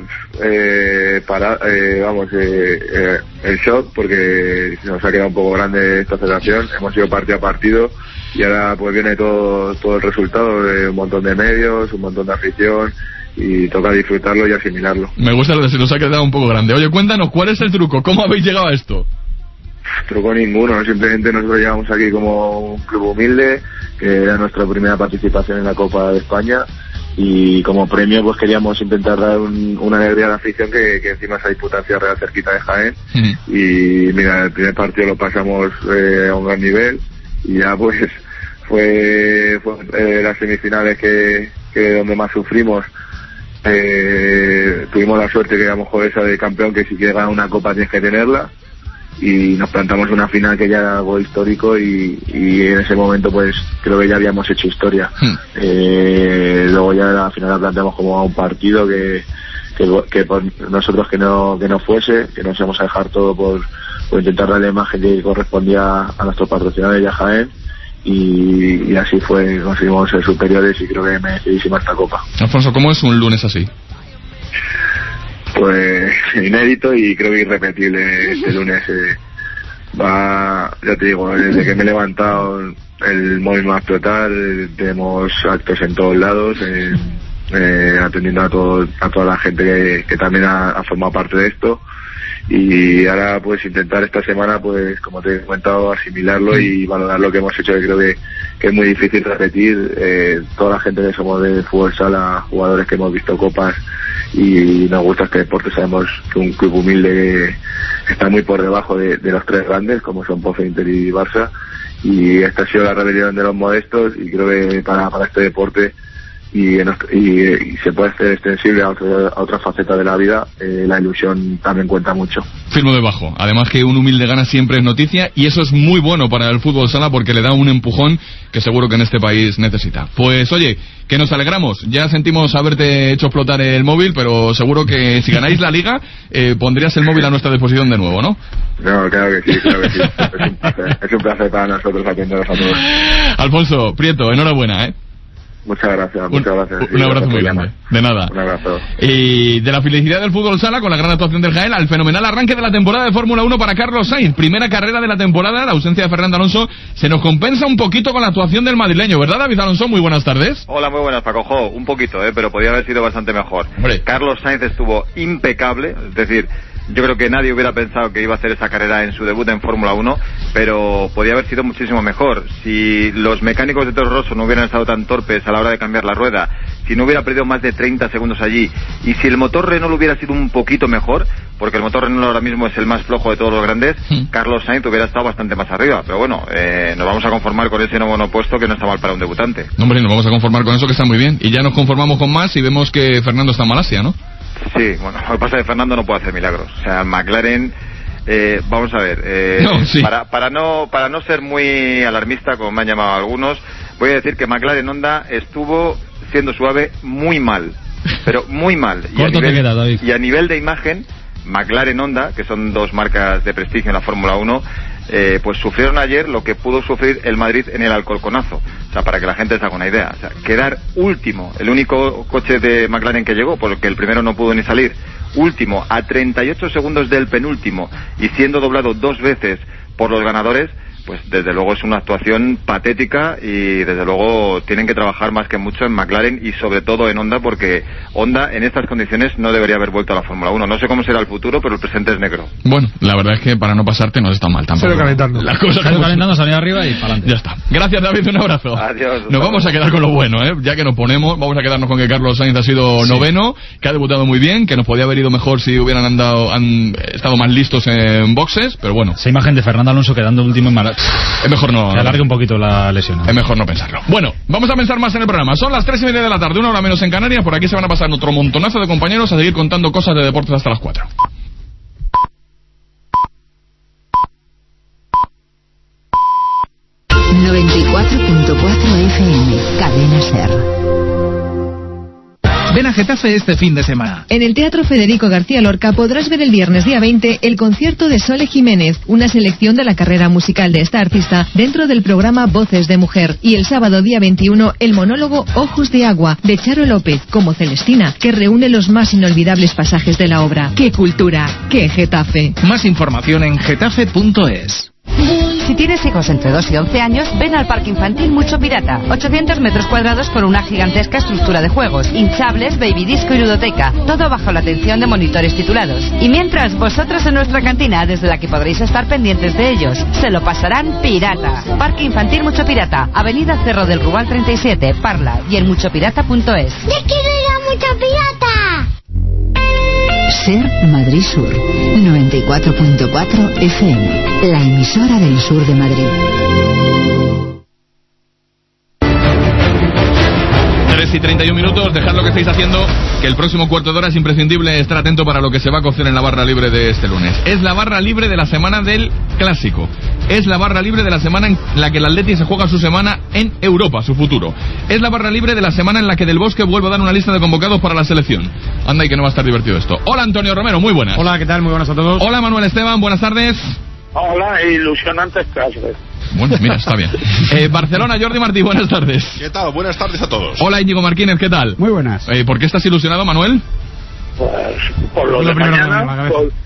en shock porque nos ha quedado un poco grande esta celebración. Hemos ido partido a partido y ahora pues viene todo el resultado de un montón de medios, un montón de afición, y toca disfrutarlo y asimilarlo. Me gusta lo de se nos ha quedado un poco grande. Oye, cuéntanos, ¿cuál es el truco? ¿Cómo habéis llegado a esto? Truco ninguno, simplemente nosotros llegamos aquí como un club humilde, que era nuestra primera participación en la Copa de España, y como premio pues queríamos intentar dar una alegría a la afición que encima se disputa en Ciudad Real, cerquita de Jaén. Y mira, el primer partido lo pasamos a un gran nivel, y ya pues fue las semifinales que donde más sufrimos. Tuvimos la suerte que a lo mejor esa de campeón, que si quieres ganar una copa tienes que tenerla, y nos plantamos una final que ya era algo histórico, y en ese momento pues creo que ya habíamos hecho historia. Luego ya la final la planteamos como a un partido que por nosotros que no fuese, que nos íbamos a dejar todo por intentar darle la imagen que correspondía a nuestros patrocinadores y a Jaén, y así fue, conseguimos ser superiores y creo que merecidísima esta copa. Alfonso, ¿cómo es un lunes así? Pues inédito y creo que irrepetible. Este lunes ya te digo, desde que me he levantado el móvil me va a explotar. Tenemos actos en todos lados, atendiendo a toda la gente que también ha formado parte de esto, y ahora pues intentar esta semana, pues como te he comentado, asimilarlo y valorar lo que hemos hecho, que creo que es muy difícil repetir. Toda la gente que somos de fútbol sala, jugadores que hemos visto copas y nos gusta este deporte, sabemos que un club humilde está muy por debajo de los tres grandes como son Pozo, Inter y Barça, y esta ha sido la rebelión de los modestos, y creo que para este deporte y se puede hacer extensible a otra faceta de la vida, la ilusión también cuenta mucho. Firmo debajo. Además que un humilde gana siempre es noticia, y eso es muy bueno para el fútbol sala porque le da un empujón que seguro que en este país necesita. Pues oye, que nos alegramos. Ya sentimos haberte hecho explotar el móvil, pero seguro que si ganáis la liga pondrías el móvil a nuestra disposición de nuevo, ¿no? No, claro que sí. Es un placer para nosotros atenderos a todos. Alfonso Prieto, enhorabuena, Muchas gracias. Un abrazo muy grande. De nada. Un abrazo. Y de la felicidad del fútbol sala, con la gran actuación del Jaén, al fenomenal arranque de la temporada de Fórmula 1 para Carlos Sainz. Primera carrera de la temporada, la ausencia de Fernando Alonso se nos compensa un poquito con la actuación del madrileño, ¿verdad, David Alonso? Muy buenas tardes. Hola, muy buenas, Paco. Un poquito, pero podría haber sido bastante mejor. Carlos Sainz estuvo impecable, es decir, yo creo que nadie hubiera pensado que iba a hacer esa carrera en su debut en Fórmula 1, pero podía haber sido muchísimo mejor. Si los mecánicos de Toro Rosso no hubieran estado tan torpes a la hora de cambiar la rueda, si no hubiera perdido más de 30 segundos allí, y si el motor Renault hubiera sido un poquito mejor, porque el motor Renault ahora mismo es el más flojo de todos los grandes, Carlos Sainz hubiera estado bastante más arriba. Pero bueno, nos vamos a conformar con ese noveno puesto, que no está mal para un debutante. Hombre, nos vamos a conformar con eso, que está muy bien. Y ya nos conformamos con más y vemos que Fernando está en Malasia, ¿no? Sí, bueno, lo que pasa es que Fernando no puede hacer milagros. O sea, McLaren, vamos a ver, para no ser muy alarmista, como me han llamado algunos, voy a decir que McLaren Honda estuvo, siendo suave, muy mal, pero muy mal. Y a nivel de imagen, McLaren Honda, que son dos marcas de prestigio en la Fórmula 1, pues sufrieron ayer lo que pudo sufrir el Madrid en el Alcorconazo. O sea, para que la gente se haga una idea, o sea, quedar último, el único coche de McLaren que llegó, porque el primero no pudo ni salir, último a 38 segundos del penúltimo y siendo doblado dos veces por los ganadores, pues desde luego es una actuación patética y desde luego tienen que trabajar más que mucho en McLaren y sobre todo en Honda, porque Honda en estas condiciones no debería haber vuelto a la Fórmula 1. No sé cómo será el futuro, pero el presente es negro. Bueno, la verdad es que para no pasarte no está mal tampoco. Se lo calentando. Las cosas calentando, salir arriba y para adelante. Ya está. Gracias, David, un abrazo. Adiós. Nos vamos a quedar con lo bueno, ya que nos ponemos, vamos a quedarnos con que Carlos Sainz ha sido noveno, que ha debutado muy bien, que nos podía haber ido mejor si hubieran estado más listos en boxes, pero bueno. Esa imagen de Fernando Alonso quedando último en es mejor no... Que alargue un poquito la lesión. Es mejor no pensarlo. Bueno, vamos a pensar más en el programa. Son las 3:30 de la tarde, 1 hora menos en Canarias. Por aquí se van a pasar otro montonazo de compañeros a seguir contando cosas de deportes hasta las 4. FM, Cadena SER. Ven a Getafe este fin de semana. En el Teatro Federico García Lorca podrás ver el viernes día 20 el concierto de Sole Jiménez, una selección de la carrera musical de esta artista dentro del programa Voces de Mujer. Y el sábado día 21 el monólogo Ojos de Agua de Charo López como Celestina, que reúne los más inolvidables pasajes de la obra. ¡Qué cultura! ¡Qué Getafe! Más información en getafe.es. Si tienes hijos entre 2 y 11 años, ven al Parque Infantil Mucho Pirata. 800 metros cuadrados por una gigantesca estructura de juegos, hinchables, baby disco y ludoteca. Todo bajo la atención de monitores titulados. Y mientras, vosotros en nuestra cantina, desde la que podréis estar pendientes de ellos. Se lo pasarán pirata. Parque Infantil Mucho Pirata, Avenida Cerro del Rubal 37, Parla y en muchopirata.es. ¡Yo quiero ir a Mucho Pirata! SER Madrid Sur 94.4 FM, la emisora del sur de Madrid. 3:31, dejad lo que estáis haciendo, que el próximo cuarto de hora es imprescindible estar atento para lo que se va a cocer en la barra libre de este lunes. Es la barra libre de la semana del Clásico. Es la barra libre de la semana en la que el Atleti se juega su semana en Europa, su futuro. Es la barra libre de la semana en la que Del Bosque vuelve a dar una lista de convocados para la selección. Anda y que no va a estar divertido esto. Hola Antonio Romero, muy buenas. Hola, ¿qué tal? Muy buenas a todos. Hola Manuel Esteban, buenas tardes. Hola, ilusionantes clases. Bueno, mira, está bien. Barcelona, Jordi Martí, buenas tardes. ¿Qué tal? Buenas tardes a todos. Hola Íñigo Martínez, ¿qué tal? Muy buenas. ¿Por qué estás ilusionado, Manuel? Pues por lo de mañana,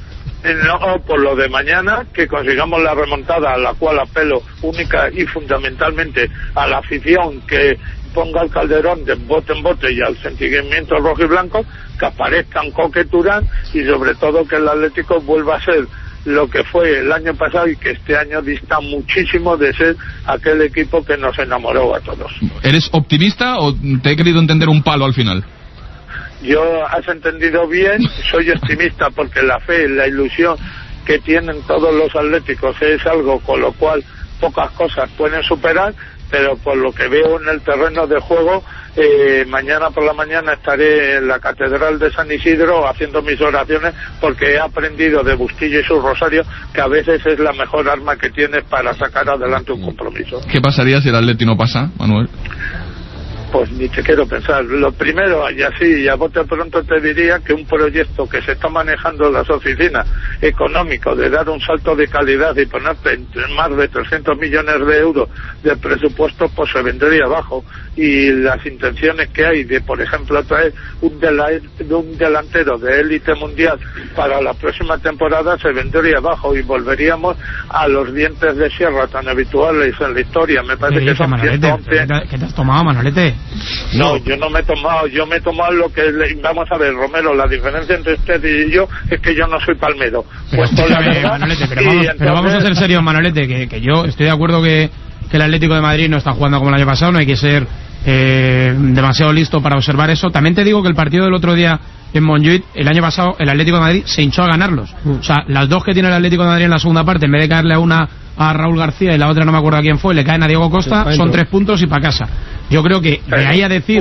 por lo de mañana, que consigamos la remontada, a la cual apelo única y fundamentalmente a la afición que ponga el Calderón de bote en bote y al sentimiento rojo y blanco, que aparezcan Coque, Turán y sobre todo que el Atlético vuelva a ser lo que fue el año pasado y que este año dista muchísimo de ser aquel equipo que nos enamoró a todos. ¿Eres optimista o te he querido entender un palo al final? Yo, has entendido bien, soy optimista porque la fe, la ilusión que tienen todos los atléticos es algo con lo cual pocas cosas pueden superar, pero por lo que veo en el terreno de juego, mañana por la mañana estaré en la Catedral de San Isidro haciendo mis oraciones porque he aprendido de Bustillo y su rosario que a veces es la mejor arma que tienes para sacar adelante un compromiso. ¿Qué pasaría si el Atleti no pasa, Manuel? Pues ni te quiero pensar. Lo primero, y así, y a bote pronto te diría que un proyecto que se está manejando en las oficinas económico de dar un salto de calidad y ponerte más de 300 millones de euros de presupuesto, pues se vendría abajo. Y las intenciones que hay de, por ejemplo, traer un delantero de élite mundial para la próxima temporada se vendría abajo y volveríamos a los dientes de sierra tan habituales en la historia. Me parece que son 111. ¿Qué te has tomado, Manolete? No, yo no me he tomado, yo me he tomado lo que... Vamos a ver, Romero, la diferencia entre usted y yo es que yo no soy palmero. Pues la verdad, Manolete, pero vamos a ser serios, Manolete, que yo estoy de acuerdo que el Atlético de Madrid no está jugando como el año pasado, no hay que ser demasiado listo para observar eso. También te digo que el partido del otro día en Montjuïc, el año pasado el Atlético de Madrid se hinchó a ganarlos. O sea, las dos que tiene el Atlético de Madrid en la segunda parte, en vez de caerle a una a Raúl García y la otra no me acuerdo a quién fue, le caen a Diego Costa, son 3 puntos y para casa. Yo creo que de ahí a decir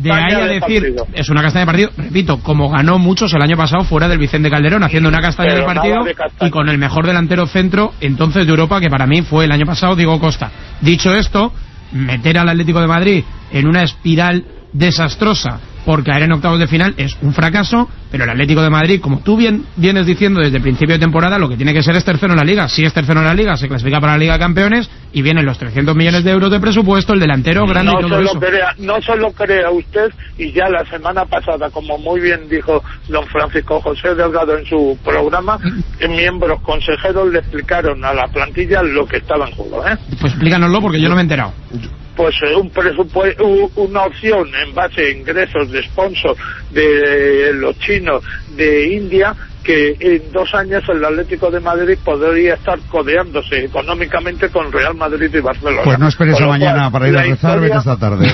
es una castaña de partido, repito, como ganó muchos el año pasado fuera del Vicente Calderón, haciendo una castaña de partido y con el mejor delantero centro entonces de Europa, que para mí fue el año pasado Diego Costa. Dicho esto, meter al Atlético de Madrid en una espiral desastrosa por caer en octavos de final es un fracaso, pero el Atlético de Madrid, como tú bien vienes diciendo desde el principio de temporada, lo que tiene que ser es tercero en la Liga. Si es tercero en la Liga, se clasifica para la Liga de Campeones y vienen los 300 millones de euros de presupuesto, el delantero grande y todo eso. No se lo crea usted, y ya la semana pasada, como muy bien dijo don Francisco José Delgado en su programa, miembros consejeros le explicaron a la plantilla lo que estaba en juego, ¿eh? Pues explícanoslo porque yo no me he enterado. Pues un presupuesto, una opción en base a ingresos de sponsor de los chinos de India, que en 2 años el Atlético de Madrid podría estar codeándose económicamente con Real Madrid y Barcelona. Pues no esperes a mañana para ir a rezar, vete esta tarde.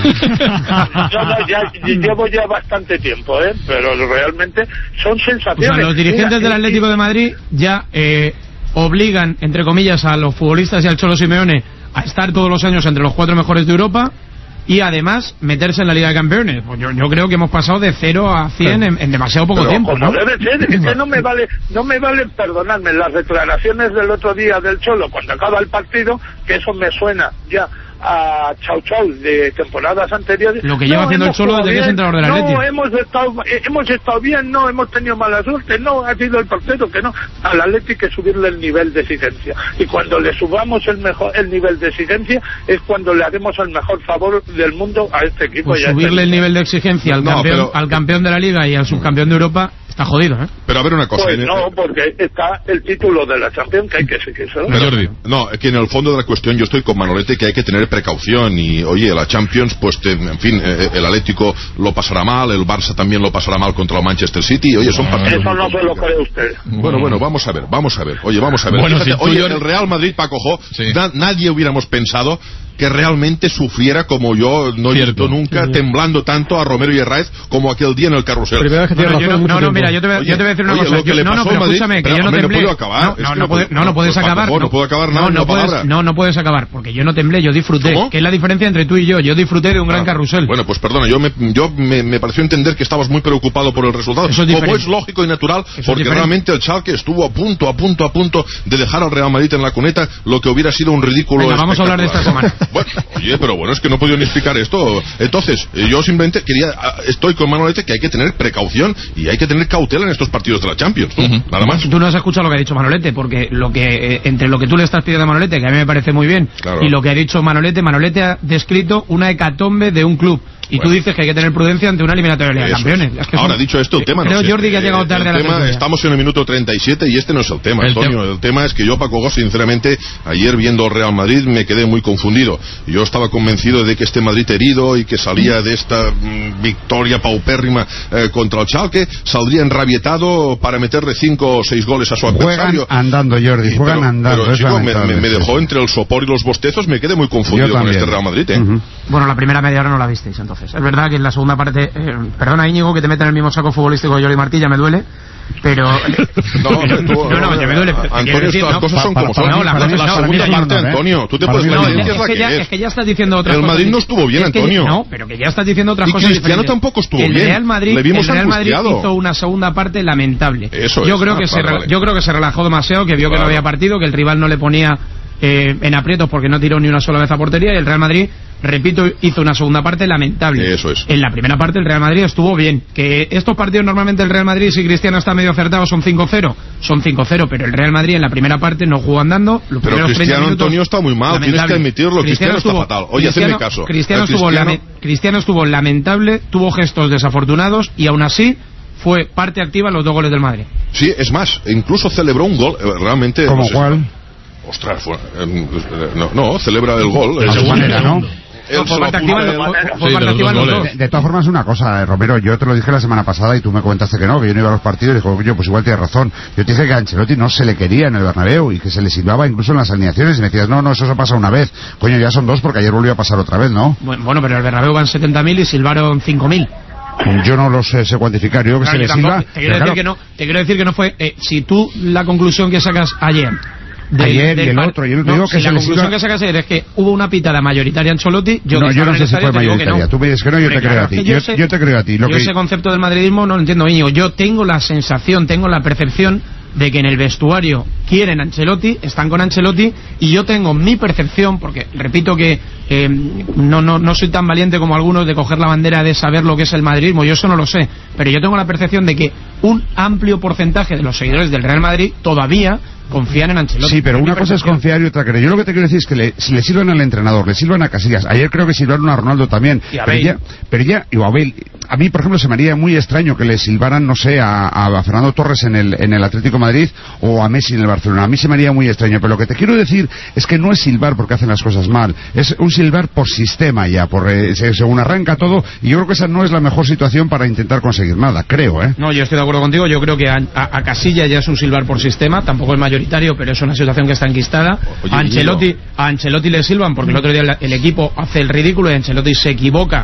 Llevo ya bastante tiempo, pero realmente son sensaciones. O sea, los dirigentes del Atlético de Madrid ya obligan, entre comillas, a los futbolistas y al Cholo Simeone a estar todos los años entre los 4 mejores de Europa y además meterse en la Liga de Campeones. Pues yo creo que hemos pasado de 0 a 100 en demasiado poco tiempo, ¿no? Debe ser, es que no me vale, perdonadme, las declaraciones del otro día del Cholo cuando acaba el partido, que eso me suena ya a Chau Chau de temporadas anteriores. Lo que lleva haciendo el Cholo desde que es entrenador del Atlético. No, hemos estado bien, no hemos tenido mala suerte, no ha sido el portero, que no. Al Atlético hay que subirle el nivel de exigencia, y cuando le subamos el nivel de exigencia es cuando le haremos el mejor favor del mundo a este equipo. Pues subirle el nivel de exigencia al campeón de la Liga y al subcampeón de Europa está jodido, ¿eh? Pero a ver una cosa. Pues no, porque está el título de la Champions que hay que seguir. No, que en el fondo de la cuestión yo estoy con Manolete, que hay que tener precaución, y oye, la Champions, pues en fin, el Atlético lo pasará mal, el Barça también lo pasará mal contra el Manchester City, oye, son partidos. Eso no se lo cree usted. Bueno, vamos a ver, oye, vamos a ver. Bueno, fíjate, oye, el Real Madrid, Paco Jo, nadie hubiéramos pensado que realmente sufriera como yo no he visto nunca, temblando tanto a Romero y Herráez como aquel día en el carrusel. Mira, yo te voy a decir una cosa. Pero escúchame, que yo no temblé. No puedes acabar. No puedo acabar nada. No puedes acabar, porque yo no temblé, yo disfruté. ¿Cómo? Que es la diferencia entre tú y yo. Yo disfruté de un gran carrusel. Bueno, pues perdona, yo me pareció entender que estabas muy preocupado por el resultado. Como es lógico y natural, porque realmente el Schalke estuvo a punto de dejar al Real Madrid en la cuneta, lo que hubiera sido un ridículo. Venga, vamos a hablar de esta semana. Bueno, oye, pero bueno, es que no he podido ni explicar esto. Entonces, yo simplemente estoy con Manolete, que hay que tener precaución y hay que tener cautela en estos partidos de la Champions. Nada más. Tú no has escuchado lo que ha dicho Manolete, porque entre lo que tú le estás pidiendo a Manolete, que a mí me parece muy bien, y lo que ha dicho Manolete ha descrito una hecatombe de un club. Y tú dices que hay que tener prudencia ante una eliminatoria de Liga de Campeones. Es que ahora, dicho esto, el tema creo, no sé. Jordi, que ha llegado tarde a la tertulia. Estamos en el minuto 37 y este no es el tema, Antonio. El tema es que yo, Paco Gómez, sinceramente, ayer viendo Real Madrid me quedé muy confundido. Yo estaba convencido de que este Madrid herido y que salía de esta victoria paupérrima contra el Schalke, saldría enrabietado para meterle 5 o 6 goles a su adversario. Juegan andando, Jordi, juegan andando. Pero chico, me dejó entre el sopor y los bostezos, me quedé muy confundido con este Real Madrid. Bueno, la primera media hora no la visteis, entonces. Es verdad que en la segunda parte, perdona Íñigo que te meta en el mismo saco futbolístico de Jordi Martí, ya me duele, pero no, ya me duele. Antonio, estas cosas son como son. La segunda parte, Antonio, tú te puedes es que ya estás diciendo otras cosas. El Madrid no estuvo bien, Antonio. No, pero que ya estás diciendo otras cosas. Y Cristiano tampoco estuvo bien. El Real Madrid hizo una segunda parte lamentable. Yo creo que se relajó demasiado, que vio que no había partido, que el rival no le ponía en aprietos porque no tiró ni una sola vez a portería, y el Real Madrid, repito, hizo una segunda parte lamentable. Eso es. En la primera parte el Real Madrid estuvo bien. Que estos partidos normalmente el Real Madrid, si Cristiano está medio acertado, son 5-0, pero el Real Madrid en la primera parte no jugó andando. Pero Cristiano, Antonio, está muy mal, tienes que admitirlo. Cristiano está fatal. Oye, hacedme caso. Cristiano estuvo lamentable, tuvo gestos desafortunados y aún así fue parte activa en los 2 goles del Madrid. Sí, es más, incluso celebró un gol, realmente. ¿Cómo cuál? Ostras, celebra el gol. De su manera, ¿no? De todas formas, una cosa, Romero, yo te lo dije la semana pasada y tú me comentaste que yo no iba a los partidos y dijo, coño, pues igual tienes razón. Yo te dije que a Ancelotti no se le quería en el Bernabéu y que se le silbaba incluso en las alineaciones y me decías, no, eso se pasa una vez. Coño, ya son 2 porque ayer volvió a pasar otra vez, ¿no? Bueno, pero el Bernabéu van 70.000 y silbaron 5.000. Yo no lo sé cuantificar, yo que se le silba. Te quiero decir que no fue. Si tú la conclusión que sacas ayer y el otro digo que si la conclusión que sacas ayer es que hubo una pitada mayoritaria en Ancelotti, yo no sé si fue mayoritaria. Tú me dices que no, yo te creo a ti. Yo te creo a ti. Ese concepto del madridismo no lo entiendo, Íñigo. Yo tengo la sensación, tengo la percepción de que en el vestuario quieren a Ancelotti, están con Ancelotti, y yo tengo mi percepción, porque repito que no soy tan valiente como algunos de coger la bandera de saber lo que es el madridismo, yo eso no lo sé, pero yo tengo la percepción de que un amplio porcentaje de los seguidores del Real Madrid todavía confían en Ancelotti. Sí, pero una cosa es confiar y otra creer. Yo lo que te quiero decir es que si le sirvan al entrenador, le sirvan a Casillas. Ayer creo que silbaron a Ronaldo también. Y a Bale. Y a Bale. A mí, por ejemplo, se me haría muy extraño que le silbaran, no sé, a Fernando Torres en el Atlético de Madrid o a Messi en el Barcelona. A mí se me haría muy extraño. Pero lo que te quiero decir es que no es silbar porque hacen las cosas mal. Es un silbar por sistema ya, según arranca todo. Y yo creo que esa no es la mejor situación para intentar conseguir nada, creo, ¿eh? No, yo estoy de acuerdo contigo. Yo creo que a Casillas ya es un silbar por sistema. Tampoco es mayoritario, pero es una situación que está enquistada. Oye, A Ancelotti le silban porque el otro día el equipo hace el ridículo y Ancelotti se equivoca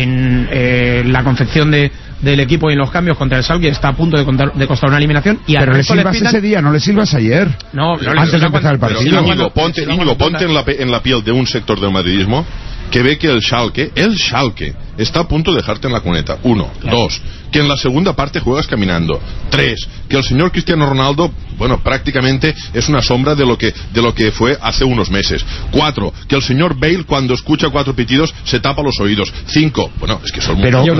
en la confección del equipo y en los cambios contra el Schalke, está a punto de costar una eliminación. Y pero le silbas ese día, no le silbas ayer. No, antes de empezar el partido. Íñigo, ponte en la piel de un sector del madridismo que ve que el Schalke está a punto de dejarte en la cuneta. 1, 2, que en la segunda parte juegas caminando. 3, que el señor Cristiano Ronaldo, bueno, prácticamente es una sombra de lo que fue hace unos meses. 4, que el señor Bale, cuando escucha 4 pitidos, se tapa los oídos. 5, bueno, es que son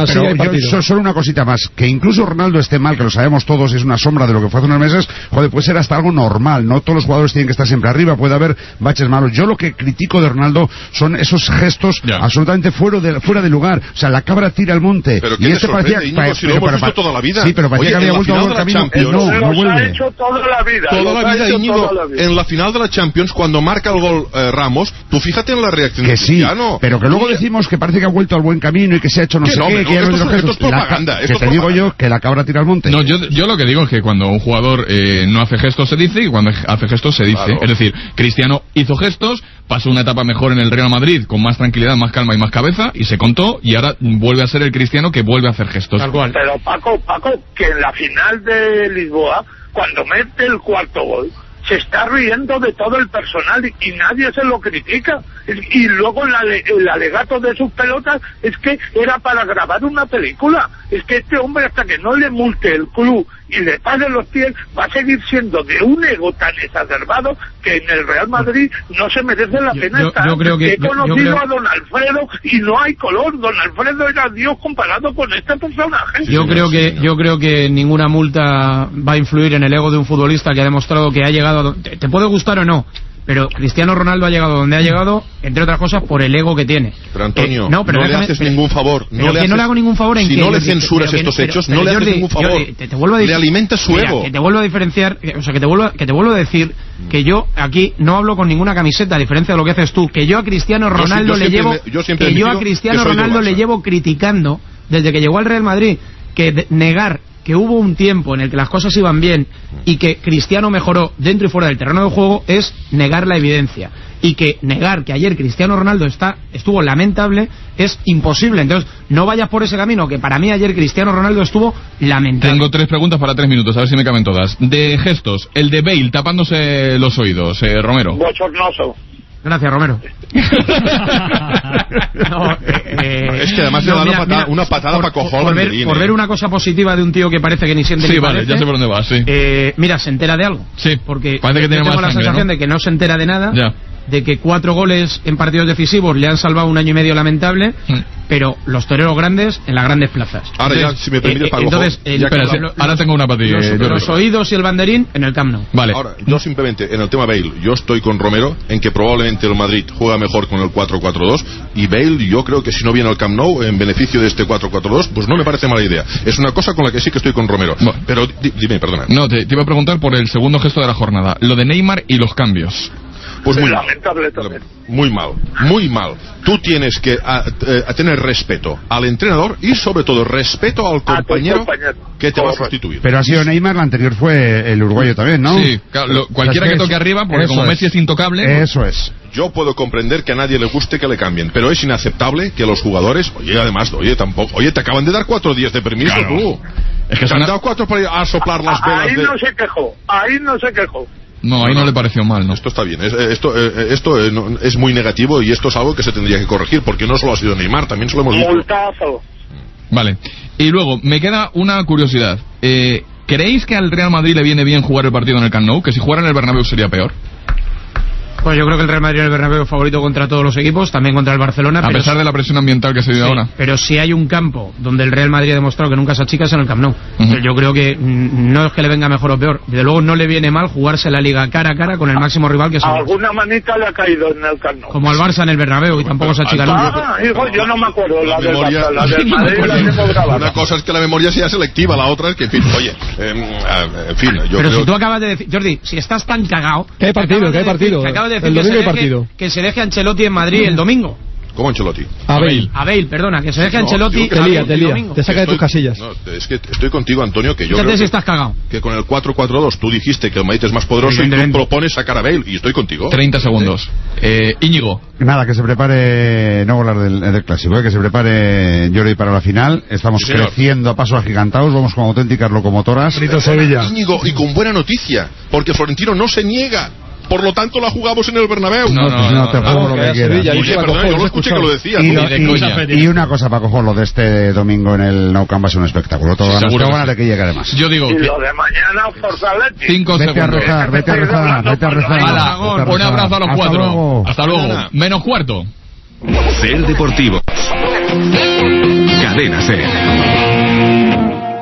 solo una cosita más, que incluso Ronaldo esté mal, que lo sabemos todos, es una sombra de lo que fue hace unos meses, joder, puede ser hasta algo normal, no todos los jugadores tienen que estar siempre arriba, puede haber baches malos. Yo lo que critico de Ronaldo son esos gestos absolutamente fuera de lugar. O sea, la cabra tira al monte. Pero ¿qué te sorprende, Íñigo, si lo hemos visto toda la vida? Sí, pero parecía que había vuelto a buen camino. No vuelve. Ha hecho toda la vida. Toda la vida, Íñigo. En la final de la Champions, cuando marca el gol Ramos, tú fíjate en la reacción de Cristiano. Pero que luego decimos que parece que ha vuelto al buen camino y que se ha hecho no sé qué. Esto es propaganda. Que te digo yo que la cabra tira al monte. No, yo lo que digo es que cuando un jugador no hace gestos se dice, y cuando hace gestos se dice. Claro. Es decir, Cristiano hizo gestos, pasó una etapa mejor en el Real Madrid, con más tranquilidad, más calma y más cabeza, y se contó, y ahora vuelve a ser el Cristiano que vuelve a hacer gestos. Tal cual. Pero Paco, que en la final de Lisboa, cuando mete el cuarto gol, se está riendo de todo el personal y nadie se lo critica. Y luego el alegato de sus pelotas es que era para grabar una película. Es que este hombre, hasta que no le multe el club y le pague los pies, va a seguir siendo de un ego tan exacerbado que en el Real Madrid no se merece la pena estar. He conocido a Don Alfredo y no hay color. Don Alfredo era Dios comparado con este personaje. Yo creo que ninguna multa va a influir en el ego de un futbolista que ha demostrado que ha llegado a... Te puede gustar o no, pero Cristiano Ronaldo ha llegado donde ha llegado, entre otras cosas, por el ego que tiene. Pero Antonio, no le haces ningún favor. No le hago ningún favor en si no le censuras estos hechos, no le haces ningún favor. Te vuelvo a decir, le alimentas su ego. Que te vuelvo a diferenciar, o sea, que te vuelvo a decir que yo aquí no hablo con ninguna camiseta, a diferencia de lo que haces tú, que yo a Cristiano Ronaldo le llevo criticando desde que llegó al Real Madrid, que negar que hubo un tiempo en el que las cosas iban bien y que Cristiano mejoró dentro y fuera del terreno de juego es negar la evidencia, y que negar que ayer Cristiano Ronaldo estuvo lamentable es imposible. Entonces no vayas por ese camino, que para mí ayer Cristiano Ronaldo estuvo lamentable. Tengo 3 preguntas para 3 minutos, a ver si me caben todas. De gestos, el de Bale tapándose los oídos, Romero. Bochornoso. Gracias, Romero. Es que además le da una patada para cojones. Por ver una cosa positiva de un tío que parece que ni siente ni parece. Sí, vale, ya sé por dónde vas, sí. Mira, se entera de algo. Sí, porque parece que tiene tengo más la sangre, sensación, ¿no?, de que no se entera de nada. Ya. De que 4 goles en partidos decisivos le han salvado un año y medio lamentable, pero los toreros grandes en las grandes plazas. Ahora entonces, ya, si me permites, Paco, ahora tengo una para ti. Los oídos y el banderín en el Camp Nou. Vale. Ahora, yo simplemente, en el tema Bale, yo estoy con Romero en que probablemente el Madrid juega mejor con el 4-4-2, y Bale, yo creo que si no viene al Camp Nou en beneficio de este 4-4-2, pues no me parece mala idea. Es una cosa con la que sí que estoy con Romero. Bueno, pero dime, perdona. No, te iba a preguntar por el segundo gesto de la jornada, lo de Neymar y los cambios. Pues muy lamentable también. Muy mal. Tú tienes que tener respeto al entrenador y sobre todo respeto al compañero que te va a sustituir. Pero ha sido Neymar, la anterior fue el uruguayo también, ¿no? Sí, claro, cualquiera que toque arriba, porque como Messi es intocable. Eso es. Yo puedo comprender que a nadie le guste que le cambien, pero es inaceptable que los jugadores, te acaban de dar 4 días de permiso, claro. Tú. Es que te han dado 4 para soplar las velas. Ahí no se quejó. No, ahí no le pareció mal, ¿no? Esto está bien. Esto es muy negativo, y esto es algo que se tendría que corregir, porque no solo ha sido Neymar, también se lo hemos visto. Multazo. Vale. Y luego, me queda una curiosidad. ¿Creéis que al Real Madrid le viene bien jugar el partido en el Camp Nou? Que si jugara en el Bernabéu sería peor. Pues yo creo que el Real Madrid es el Bernabéu favorito contra todos los equipos, también contra el Barcelona. A pesar de la presión ambiental que se dio ahora. Pero si hay un campo donde el Real Madrid ha demostrado que nunca se achica es en el Camp Nou. Entonces yo creo que no es que le venga mejor o peor. Desde luego no le viene mal jugarse la Liga cara a cara con el máximo rival que es el Barça. Alguna manita le ha caído en el Camp Nou. Como al Barça en el Bernabéu y tampoco se achica nunca. Hijo, yo no me acuerdo la del Barça, la del Madrid la tengo grabada. Una cosa es que la memoria sea selectiva, la otra es que, en fin, oye, en fin, yo pero creo... si tú acabas de decir, Jordi, si estás tan cagado... ¿Qué hay partido? ¿Qué hay partido? Que acabas de decir El domingo hay partido. Que se deje Ancelotti en Madrid el domingo. ¿Cómo Ancelotti? Abel, perdona, que se deje Ancelotti te lía, te saca de tus casillas. No, es que estoy contigo, Antonio, que yo Fíjate creo si estás cagado. que con el 4-4-2 tú dijiste que el Madrid es más poderoso y tú propones sacar a Bale, y estoy contigo. 30 segundos. Íñigo. Nada, que se prepare, no hablar del clásico, que se prepare Jordi para la final. Estamos creciendo a pasos agigantados, vamos como auténticas locomotoras. Íñigo, y con buena noticia, porque Florentino no se niega. Por lo tanto, la jugamos en el Bernabéu. No te pongo lo que quieras. Oye, perdón, yo lo escuché que lo decía. Y una cosa, Paco, lo de este domingo en el Nou Camp va a ser un espectáculo. Todas las ganas de que llegue, además. Yo digo... Y lo de mañana, Forza Athletic. 5 segundos. Vete a rezar. Un abrazo a los 4. Hasta luego. Menos cuarto. Ser Deportivo. Cadena Ser.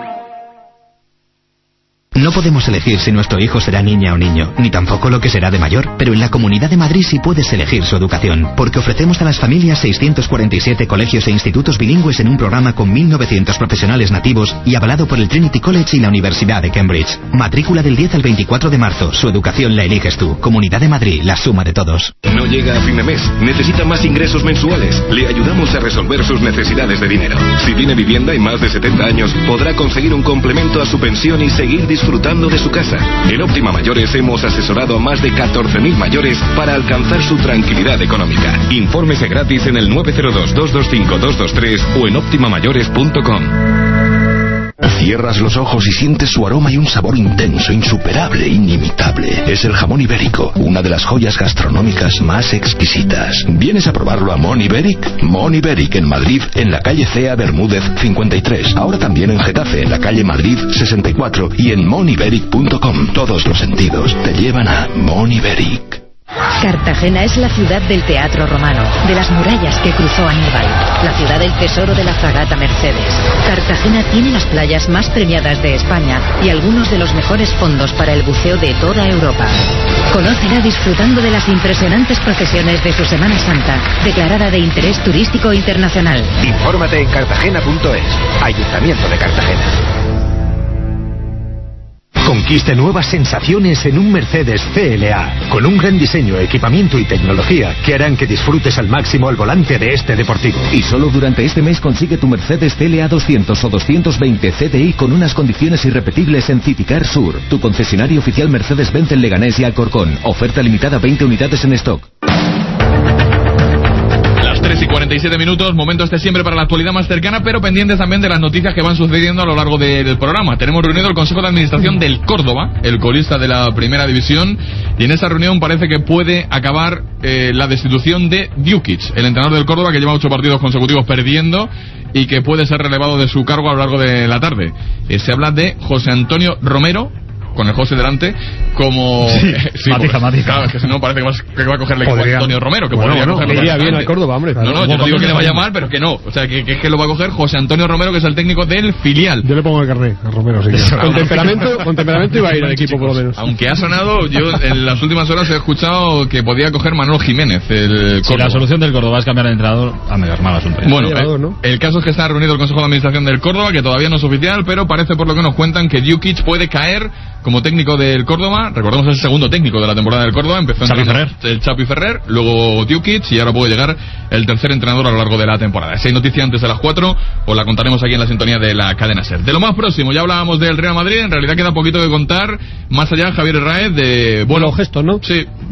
No podemos elegir si nuestro hijo será niña o niño, ni tampoco lo que será de mayor, pero en la Comunidad de Madrid sí puedes elegir su educación, porque ofrecemos a las familias 647 colegios e institutos bilingües en un programa con 1.900 profesionales nativos y avalado por el Trinity College y la Universidad de Cambridge. Matrícula del 10 al 24 de marzo, su educación la eliges tú. Comunidad de Madrid, la suma de todos. No llega a fin de mes, necesita más ingresos mensuales. Le ayudamos a resolver sus necesidades de dinero. Si tiene vivienda y más de 70 años, podrá conseguir un complemento a su pensión y seguir disfrutando de su casa. En Óptima Mayores hemos asesorado a más de 14.000 mayores para alcanzar su tranquilidad económica. Infórmese gratis en el 902-225-223 o en optimamayores.com. Cierras los ojos y sientes su aroma y un sabor intenso, insuperable, inimitable. Es el jamón ibérico, una de las joyas gastronómicas más exquisitas. ¿Vienes a probarlo a Mon Ibéric? Mon Ibéric en Madrid, en la calle Cea Bermúdez 53. Ahora también en Getafe, en la calle Madrid 64 y en moniberic.com. Todos los sentidos te llevan a Mon Ibéric. Cartagena es la ciudad del teatro romano, de las murallas que cruzó Aníbal, la ciudad del tesoro de la fragata Mercedes. Cartagena tiene las playas más premiadas de España y algunos de los mejores fondos para el buceo de toda Europa. Conócela disfrutando de las impresionantes procesiones de su Semana Santa, declarada de interés turístico internacional. Infórmate en cartagena.es, Ayuntamiento de Cartagena. Conquiste nuevas sensaciones en un Mercedes CLA, con un gran diseño, equipamiento y tecnología que harán que disfrutes al máximo al volante de este deportivo. Y solo durante este mes consigue tu Mercedes CLA 200 o 220 CDI con unas condiciones irrepetibles en Citicar Sur, tu concesionario oficial Mercedes-Benz en Leganés y Alcorcón. Oferta limitada, 20 unidades en stock. 3:47 minutos, momento siempre para la actualidad más cercana, pero pendientes también de las noticias que van sucediendo a lo largo del programa. Tenemos reunido el Consejo de Administración del Córdoba, el colista de la Primera División, y en esa reunión parece que puede acabar la destitución de Djukic, el entrenador del Córdoba que lleva 8 partidos consecutivos perdiendo y que puede ser relevado de su cargo a lo largo de la tarde. Se habla de José Antonio Romero, con el José delante, como... Sí, matija. Claro, es que si no parece que va a coger el equipo Antonio Romero, que podría cogerlo. Iría bien al Córdoba, hombre. No, yo no digo que le vaya mal, pero que no. O sea, que lo va a coger José Antonio Romero, que es el técnico del filial. Yo le pongo el carnet a Romero, sí. Con temperamento iba a ir al equipo, por lo menos. Aunque ha sonado, yo en las últimas horas he escuchado que podía coger Manolo Jiménez, el Córdoba. Si la solución del Córdoba es cambiar de entrenador, a medio mal asunto. Bueno, el caso es que está reunido el Consejo de Administración del Córdoba, que todavía no es oficial, pero parece por lo que nos cuentan que Djukic puede caer como técnico del Córdoba. Recordemos el segundo técnico de la temporada del Córdoba. Empezó el Chapi Ferrer, luego Djukic y ahora puede llegar el tercer entrenador a lo largo de la temporada. Si hay noticia antes de las 4, os la contaremos aquí en la sintonía de la cadena SER. De lo más próximo, ya hablábamos del Real Madrid, en realidad queda poquito que contar. Más allá, Javier Herráez, de... Buenos gestos, ¿no? Sí,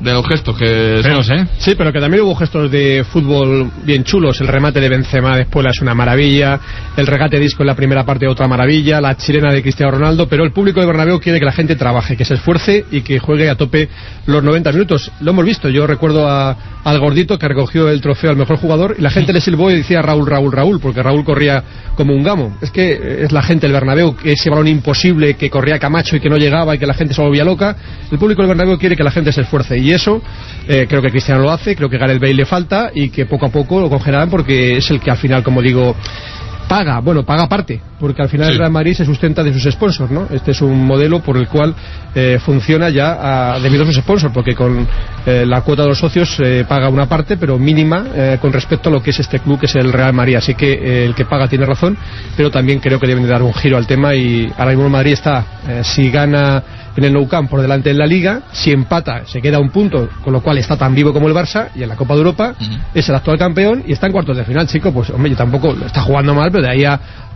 de los gestos que son. Sí, pero que también hubo gestos de fútbol bien chulos. El remate de Benzema de Espuela es una maravilla, el regate de Isco en la primera parte otra maravilla, la chilena de Cristiano Ronaldo, pero el público de Bernabéu quiere que la gente trabaje, que se esfuerce y que juegue a tope los 90 minutos. Lo hemos visto, yo recuerdo al gordito que recogió el trofeo al mejor jugador y la gente le silbó y decía Raúl, porque Raúl corría como un gamo. Es que es la gente del Bernabéu, que ese balón imposible que corría Camacho y que no llegaba y que la gente se volvía loca. El público del Bernabéu quiere que la gente se esfuerce y eso creo que Cristiano lo hace, creo que Gareth Bale le falta y que poco a poco lo cogerán porque es el que al final, como digo, paga parte, porque al final el Real Madrid se sustenta de sus sponsors, ¿no? Este es un modelo por el cual funciona ya debido a sus sponsors, porque con la cuota de los socios paga una parte, pero mínima con respecto a lo que es este club, que es el Real Madrid. Así que el que paga tiene razón, pero también creo que deben de dar un giro al tema y ahora mismo el Madrid está, si gana en el Nou Camp por delante en la Liga, si empata se queda un punto, con lo cual está tan vivo como el Barça, y en la Copa de Europa es el actual campeón y está en cuartos de final, chico. Pues hombre, yo tampoco está jugando mal, pero de ahí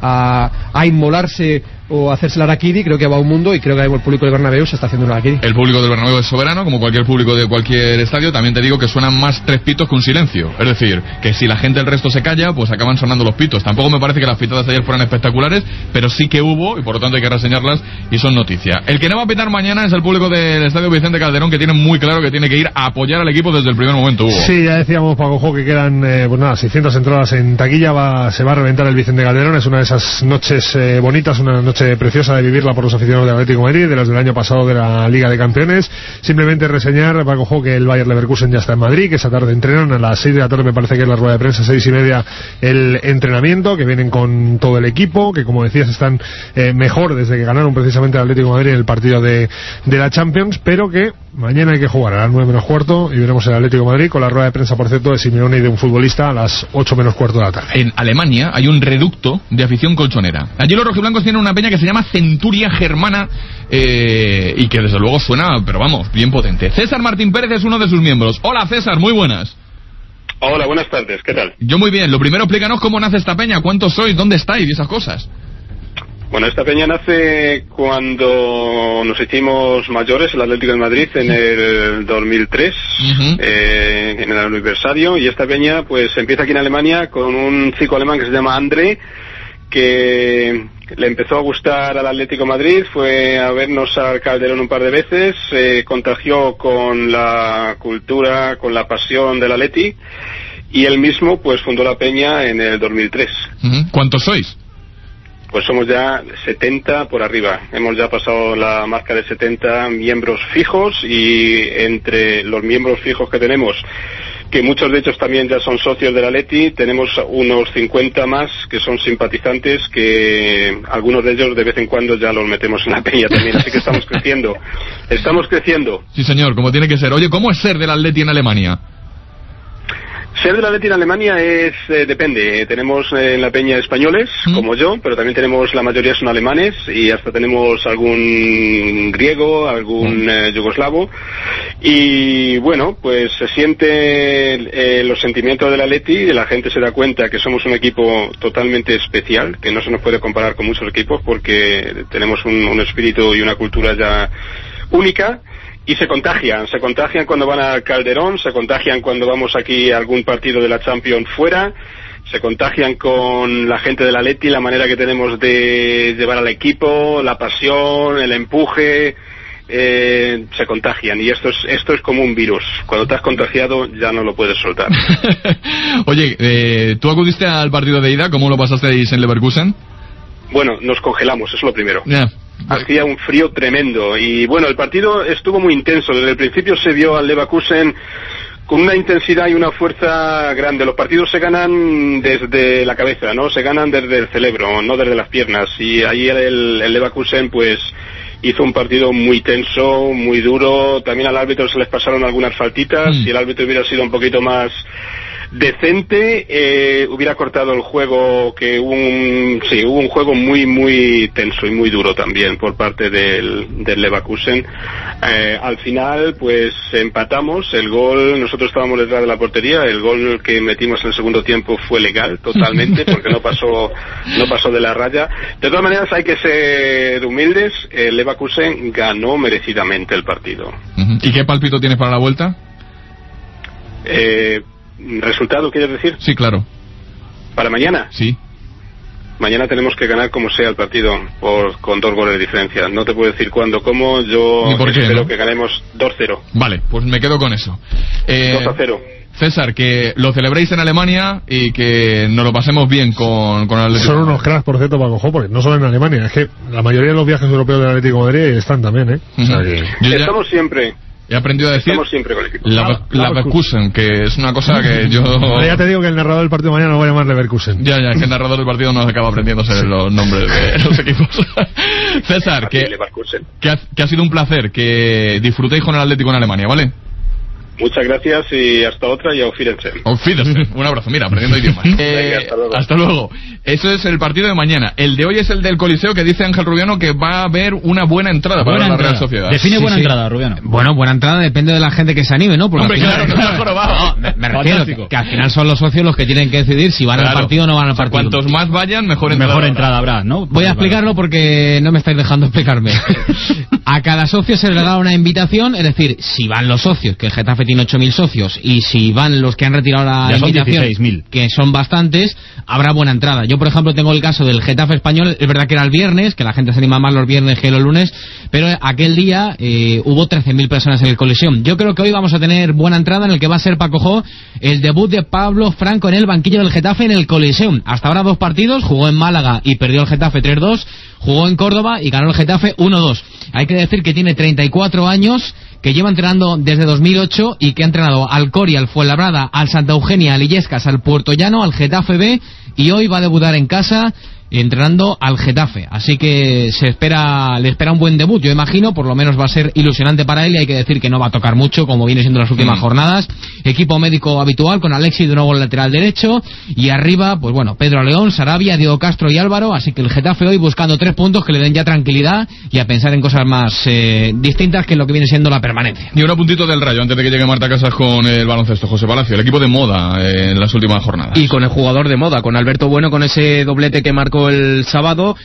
a inmolarse o hacerse la araquiri, creo que va a un mundo, y creo que el público del Bernabéu se está haciendo una araquiri. El público del Bernabéu es soberano, como cualquier público de cualquier estadio. También te digo que suenan más tres pitos que un silencio. Es decir, que si la gente del resto se calla, pues acaban sonando los pitos. Tampoco me parece que las pitadas de ayer fueran espectaculares, pero sí que hubo, y por lo tanto hay que reseñarlas, y son noticia. El que no va a pitar mañana es el público del estadio Vicente Calderón, que tiene muy claro que tiene que ir a apoyar al equipo desde el primer momento, Hugo. Sí, ya decíamos, Paco Jo, que quedan 600 entradas en taquilla. Se va a reventar el Vicente Calderón. Es una de esas noches bonitas, una noche preciosa de vivirla por los aficionados del Atlético de Madrid, de las del año pasado de la Liga de Campeones. Simplemente reseñar, Paco Jo, que el Bayer Leverkusen ya está en Madrid, que esa tarde entrenan a las 6 de la tarde, me parece que es la rueda de prensa, 6:30 el entrenamiento, que vienen con todo el equipo, que como decías están mejor desde que ganaron precisamente el Atlético de Madrid en el partido de la Champions, pero que mañana hay que jugar a las 9 menos cuarto y veremos el Atlético de Madrid con la rueda de prensa, por cierto, de Simeone y de un futbolista a las 8 menos cuarto de la tarde. En Alemania hay un reducto de afición colchonera. Allí los rojiblancos tienen una peña que se llama Centuria Germana y que desde luego suena, pero vamos, bien potente. César Martín Pérez es uno de sus miembros. Hola César, muy buenas. Hola, buenas tardes, ¿qué tal? Yo muy bien. Lo primero, explícanos cómo nace esta peña, cuántos sois, dónde estáis y esas cosas. Bueno, esta peña nace cuando nos hicimos mayores, el Atlético de Madrid, en el 2003, en el aniversario, y esta peña pues empieza aquí en Alemania con un chico alemán que se llama André, que le empezó a gustar al Atlético de Madrid, fue a vernos al Calderón un par de veces, se contagió con la cultura, con la pasión del Atleti, y él mismo pues fundó la peña en el 2003. ¿Cuántos sois? Pues somos ya 70 por arriba. Hemos ya pasado la marca de 70 miembros fijos, y entre los miembros fijos que tenemos, que muchos de ellos también ya son socios del Atleti, tenemos unos 50 más que son simpatizantes, que algunos de ellos de vez en cuando ya los metemos en la peña también, así que estamos creciendo. Estamos creciendo. Sí, señor, como tiene que ser. Oye, ¿cómo es ser del Atleti en Alemania? Ser del Atleti en Alemania depende. Tenemos en la peña españoles, como yo, pero también tenemos, la mayoría son alemanes, y hasta tenemos algún griego, algún yugoslavo, y bueno, pues se siente los sentimientos del Atleti, y la gente se da cuenta que somos un equipo totalmente especial, que no se nos puede comparar con muchos equipos, porque tenemos un espíritu y una cultura ya única. Y se contagian cuando van al Calderón, se contagian cuando vamos aquí a algún partido de la Champions fuera, se contagian con la gente del Atleti, la manera que tenemos de llevar al equipo, la pasión, el empuje, se contagian, y esto es como un virus. Cuando te has contagiado ya no lo puedes soltar. Oye, ¿tú acudiste al partido de ida? ¿Cómo lo pasasteis en Leverkusen? Bueno, nos congelamos, eso es lo primero. Hacía un frío tremendo, y bueno, el partido estuvo muy intenso. Desde el principio se vio al Leverkusen con una intensidad y una fuerza grande. Los partidos se ganan desde la cabeza, ¿no? Se ganan desde el cerebro, no desde las piernas, y ahí el Leverkusen pues hizo un partido muy tenso, muy duro. También al árbitro se les pasaron algunas faltitas. Si el árbitro hubiera sido un poquito más decente. Hubiera cortado el juego, que hubo un juego muy tenso y muy duro también por parte del Leverkusen. Al final pues empatamos. El gol, nosotros estábamos detrás de la portería, el gol que metimos en el segundo tiempo fue legal totalmente porque no pasó de la raya. De todas maneras hay que ser humildes. El Leverkusen ganó merecidamente el partido. ¿Y qué palpito tienes para la vuelta? ¿Resultado quieres decir? Sí, claro. ¿Para mañana? Sí. Mañana tenemos que ganar como sea el partido, con 2 goles de diferencia. No te puedo decir cuándo, cómo. Yo espero que ganemos 2-0. Vale, pues me quedo con eso. 2-0. César, que lo celebréis en Alemania y que nos lo pasemos bien con el Atlético. Son unos cracks, por cierto, Paco Jo, porque no solo en Alemania, es que la mayoría de los viajes europeos del Atlético de Madrid están también, ¿eh? O sea que... Estamos siempre. He aprendido a decir siempre con el equipo. Leverkusen, que es una cosa que yo... Ya te digo que el narrador del partido de mañana no va a llamar Leverkusen. Ya, es que el narrador del partido no acaba aprendiéndose los nombres de los equipos. César, que ha sido un placer, que disfrutéis con el Atlético en Alemania, ¿vale? Muchas gracias y hasta otra y auf Wiedersehen. Auf Wiedersehen. Un abrazo, mira, aprendiendo idiomas. Venga, hasta luego. Eso es el partido de mañana. El de hoy es el del Coliseo, que dice Ángel Rubiano que va a haber una buena entrada para la Real Sociedad. Define buena entrada, Rubiano. Bueno, buena entrada depende de la gente que se anime, ¿no? Porque hombre, al final, me refiero que al final son los socios los que tienen que decidir si van al partido o no van al partido. Cuantos más vayan, mejor entrada habrá, ¿no? Voy a explicarlo porque no me estáis dejando explicarme. A cada socio se le da una invitación, es decir, si van los socios, que el Getafe tiene 8.000 socios, y si van los que han retirado la invitación, 16.000, que son bastantes, habrá buena entrada. Yo, por ejemplo, tengo el caso del Getafe español. Es verdad que era el viernes, que la gente se anima más los viernes que los lunes, pero aquel día hubo 13.000 personas en el Coliseum. Yo creo que hoy vamos a tener buena entrada en el que va a ser, Paco Jo, el debut de Pablo Franco en el banquillo del Getafe en el Coliseum. Hasta ahora 2 partidos, jugó en Málaga y perdió el Getafe 3-2, jugó en Córdoba y ganó el Getafe 1-2. Hay que decir que tiene 34 años, que lleva entrenando desde 2008 y que ha entrenado al Coria, al Fuenlabrada, al Santa Eugenia, al Illescas, al Puertollano, al Getafe B, y hoy va a debutar en casa entrenando al Getafe. Así que le espera un buen debut, yo imagino, por lo menos va a ser ilusionante para él, y hay que decir que no va a tocar mucho, como viene siendo las últimas jornadas. Equipo médico habitual, con Alexis de nuevo en lateral derecho, y arriba, pues bueno, Pedro León, Sarabia, Diego Castro y Álvaro. Así que el Getafe hoy buscando 3 puntos que le den ya tranquilidad y a pensar en cosas más distintas que en lo que viene siendo la permanencia. Y un apuntito del Rayo, antes de que llegue Marta Casas con el baloncesto. José Palacio, el equipo de moda en las últimas jornadas. Y con el jugador de moda, con Alberto Bueno, con ese doblete que marcó el sábado.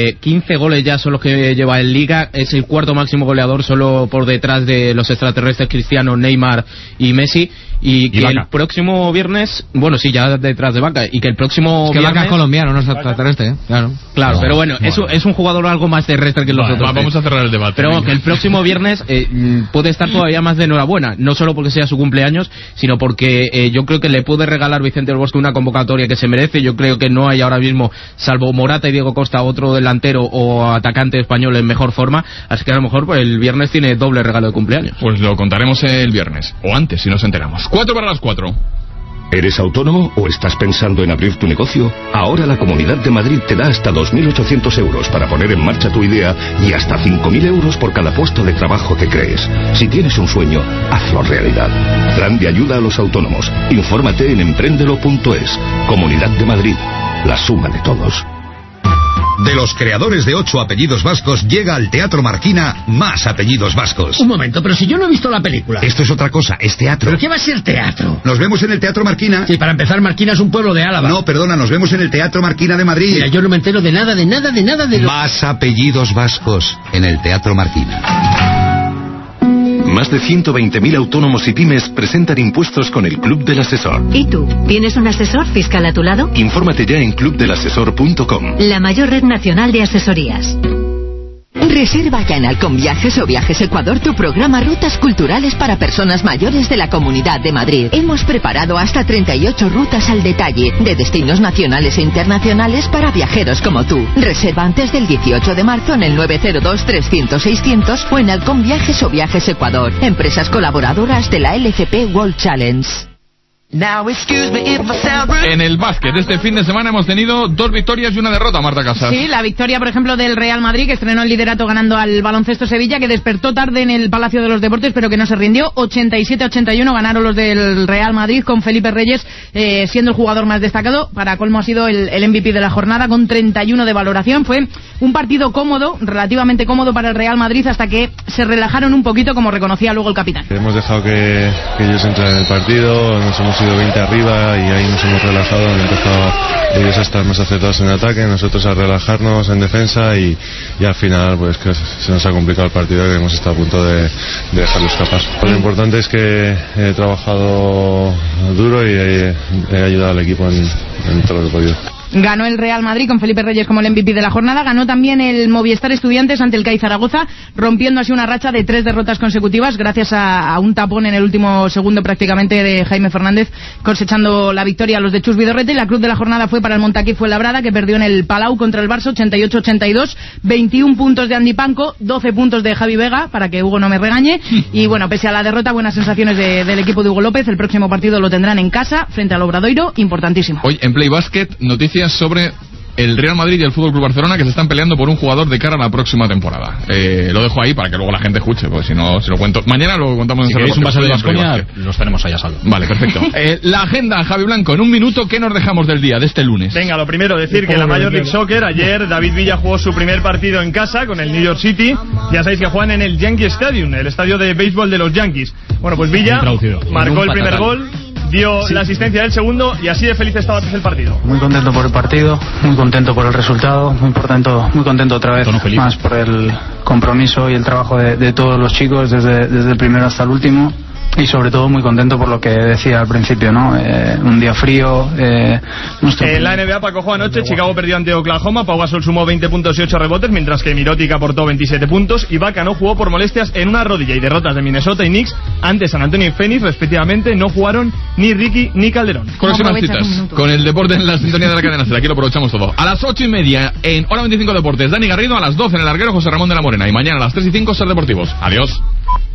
15 goles ya son los que lleva en Liga. Es el 4º máximo goleador, solo por detrás de los extraterrestres Cristiano, Neymar y Messi. Y que el próximo viernes, bueno, sí, ya detrás de Vaca, y que el próximo viernes... Vaca es colombiano, no es extraterrestre, Claro, pero bueno, es un jugador algo más terrestre que los otros. Vamos a cerrar el debate. Pero que el próximo viernes puede estar todavía más de enhorabuena, no solo porque sea su cumpleaños, sino porque yo creo que le puede regalar Vicente del Bosque una convocatoria que se merece. Yo creo que no hay ahora mismo, salvo Morata y Diego Costa, otro delantero o atacante español en mejor forma, así que a lo mejor pues, el viernes tiene doble regalo de cumpleaños. Pues lo contaremos el viernes, o antes, si nos enteramos. 4:04. ¿Eres autónomo o estás pensando en abrir tu negocio? Ahora la Comunidad de Madrid te da hasta 2.800 euros para poner en marcha tu idea y hasta 5.000 euros por cada puesto de trabajo que crees. Si tienes un sueño, hazlo realidad. Plan de ayuda a los autónomos. Infórmate en emprendelo.es. Comunidad de Madrid. La suma de todos. De los creadores de 8 apellidos vascos llega al Teatro Marquina más apellidos vascos. Un momento, pero si yo no he visto la película. Esto es otra cosa, es teatro. ¿Pero qué va a ser teatro? Nos vemos en el Teatro Marquina. Sí, para empezar, Marquina es un pueblo de Álava. No, perdona, nos vemos en el Teatro Marquina de Madrid. Mira, yo no me entero de nada de lo... Más apellidos vascos en el Teatro Marquina. Más de 120.000 autónomos y pymes presentan impuestos con el Club del Asesor. ¿Y tú? ¿Tienes un asesor fiscal a tu lado? Infórmate ya en clubdelasesor.com. La mayor red nacional de asesorías. Reserva ya en Halcón Viajes o Viajes Ecuador tu programa Rutas Culturales para Personas Mayores de la Comunidad de Madrid. Hemos preparado hasta 38 rutas al detalle, de destinos nacionales e internacionales para viajeros como tú. Reserva antes del 18 de marzo en el 902-300-600 o en Halcón Viajes o Viajes Ecuador, empresas colaboradoras de la LFP World Challenge. En el básquet, este fin de semana hemos tenido 2 victorias y una derrota, Marta Casas. Sí, la victoria, por ejemplo, del Real Madrid, que estrenó el liderato ganando al Baloncesto Sevilla, que despertó tarde en el Palacio de los Deportes, pero que no se rindió. 87-81 ganaron los del Real Madrid, con Felipe Reyes siendo el jugador más destacado. Para colmo ha sido el MVP de la jornada, con 31 de valoración. Fue un partido cómodo, relativamente cómodo para el Real Madrid, hasta que se relajaron un poquito, como reconocía luego el capitán. Hemos dejado que ellos entren en el partido, nos hemos ido 20 arriba y ahí nos hemos relajado, han empezado ellos a estar más acertados en ataque, nosotros a relajarnos en defensa y al final pues que se nos ha complicado el partido, que hemos estado a punto de dejarlo escapar. Lo importante es que he trabajado duro y he ayudado al equipo en todo lo que he podido. Ganó el Real Madrid con Felipe Reyes como el MVP de la jornada. Ganó también el Movistar Estudiantes ante el CAI Zaragoza, rompiendo así una racha de 3 derrotas consecutivas gracias a un tapón en el último segundo prácticamente de Jaime Fernández, cosechando la victoria a los de Chus Vidorreta. Y la cruz de la jornada fue para el Montaquí Fuenlabrada, que perdió en el Palau contra el Barça 88-82, 21 puntos de Andy Panco, 12 puntos de Javi Vega, para que Hugo no me regañe. Y bueno, pese a la derrota, buenas sensaciones del equipo de Hugo López. El próximo partido lo tendrán en casa frente al Obradoiro, importantísimo. Hoy en Play Basket, noticias sobre el Real Madrid y el Fútbol Club Barcelona, que se están peleando por un jugador de cara a la próxima temporada. Lo dejo ahí para que luego la gente escuche, porque si no, se lo cuento. Mañana lo contamos en Si un vaso de Baskonia, los tenemos allá a salvo. Vale, perfecto. La agenda, Javi Blanco, en un minuto, ¿qué nos dejamos del día, de este lunes? Venga, lo primero, decir que en la Major League Soccer, ayer David Villa jugó su primer partido en casa con el New York City. Ya sabéis que juegan en el Yankee Stadium, el estadio de béisbol de los Yankees. Bueno, pues Villa marcó el primer gol, dio la asistencia del segundo y así de feliz estaba tras el partido. Muy contento por el partido, muy contento por el resultado, muy contento otra vez más por el compromiso y el trabajo de todos los chicos desde el primero hasta el último. Y sobre todo muy contento por lo que decía al principio, ¿no? Un día frío. En la NBA, Paco, jugó anoche. Chicago perdió ante Oklahoma. Pau Gasol sumó 20 puntos y 8 rebotes, mientras que Mirotic aportó 27 puntos. Y Vaca no jugó por molestias en una rodilla. Y derrotas de Minnesota y Knicks ante San Antonio y Phoenix, respectivamente. No jugaron ni Ricky ni Calderón. Próximas citas con el deporte en la sintonía de la cadena SER. Aquí lo aprovechamos todo. A las 8:30 en Hora 25 Deportes, Dani Garrido. A las 12 en el larguero, José Ramón de la Morena. Y mañana a las 3:05, Ser Deportivos. Adiós.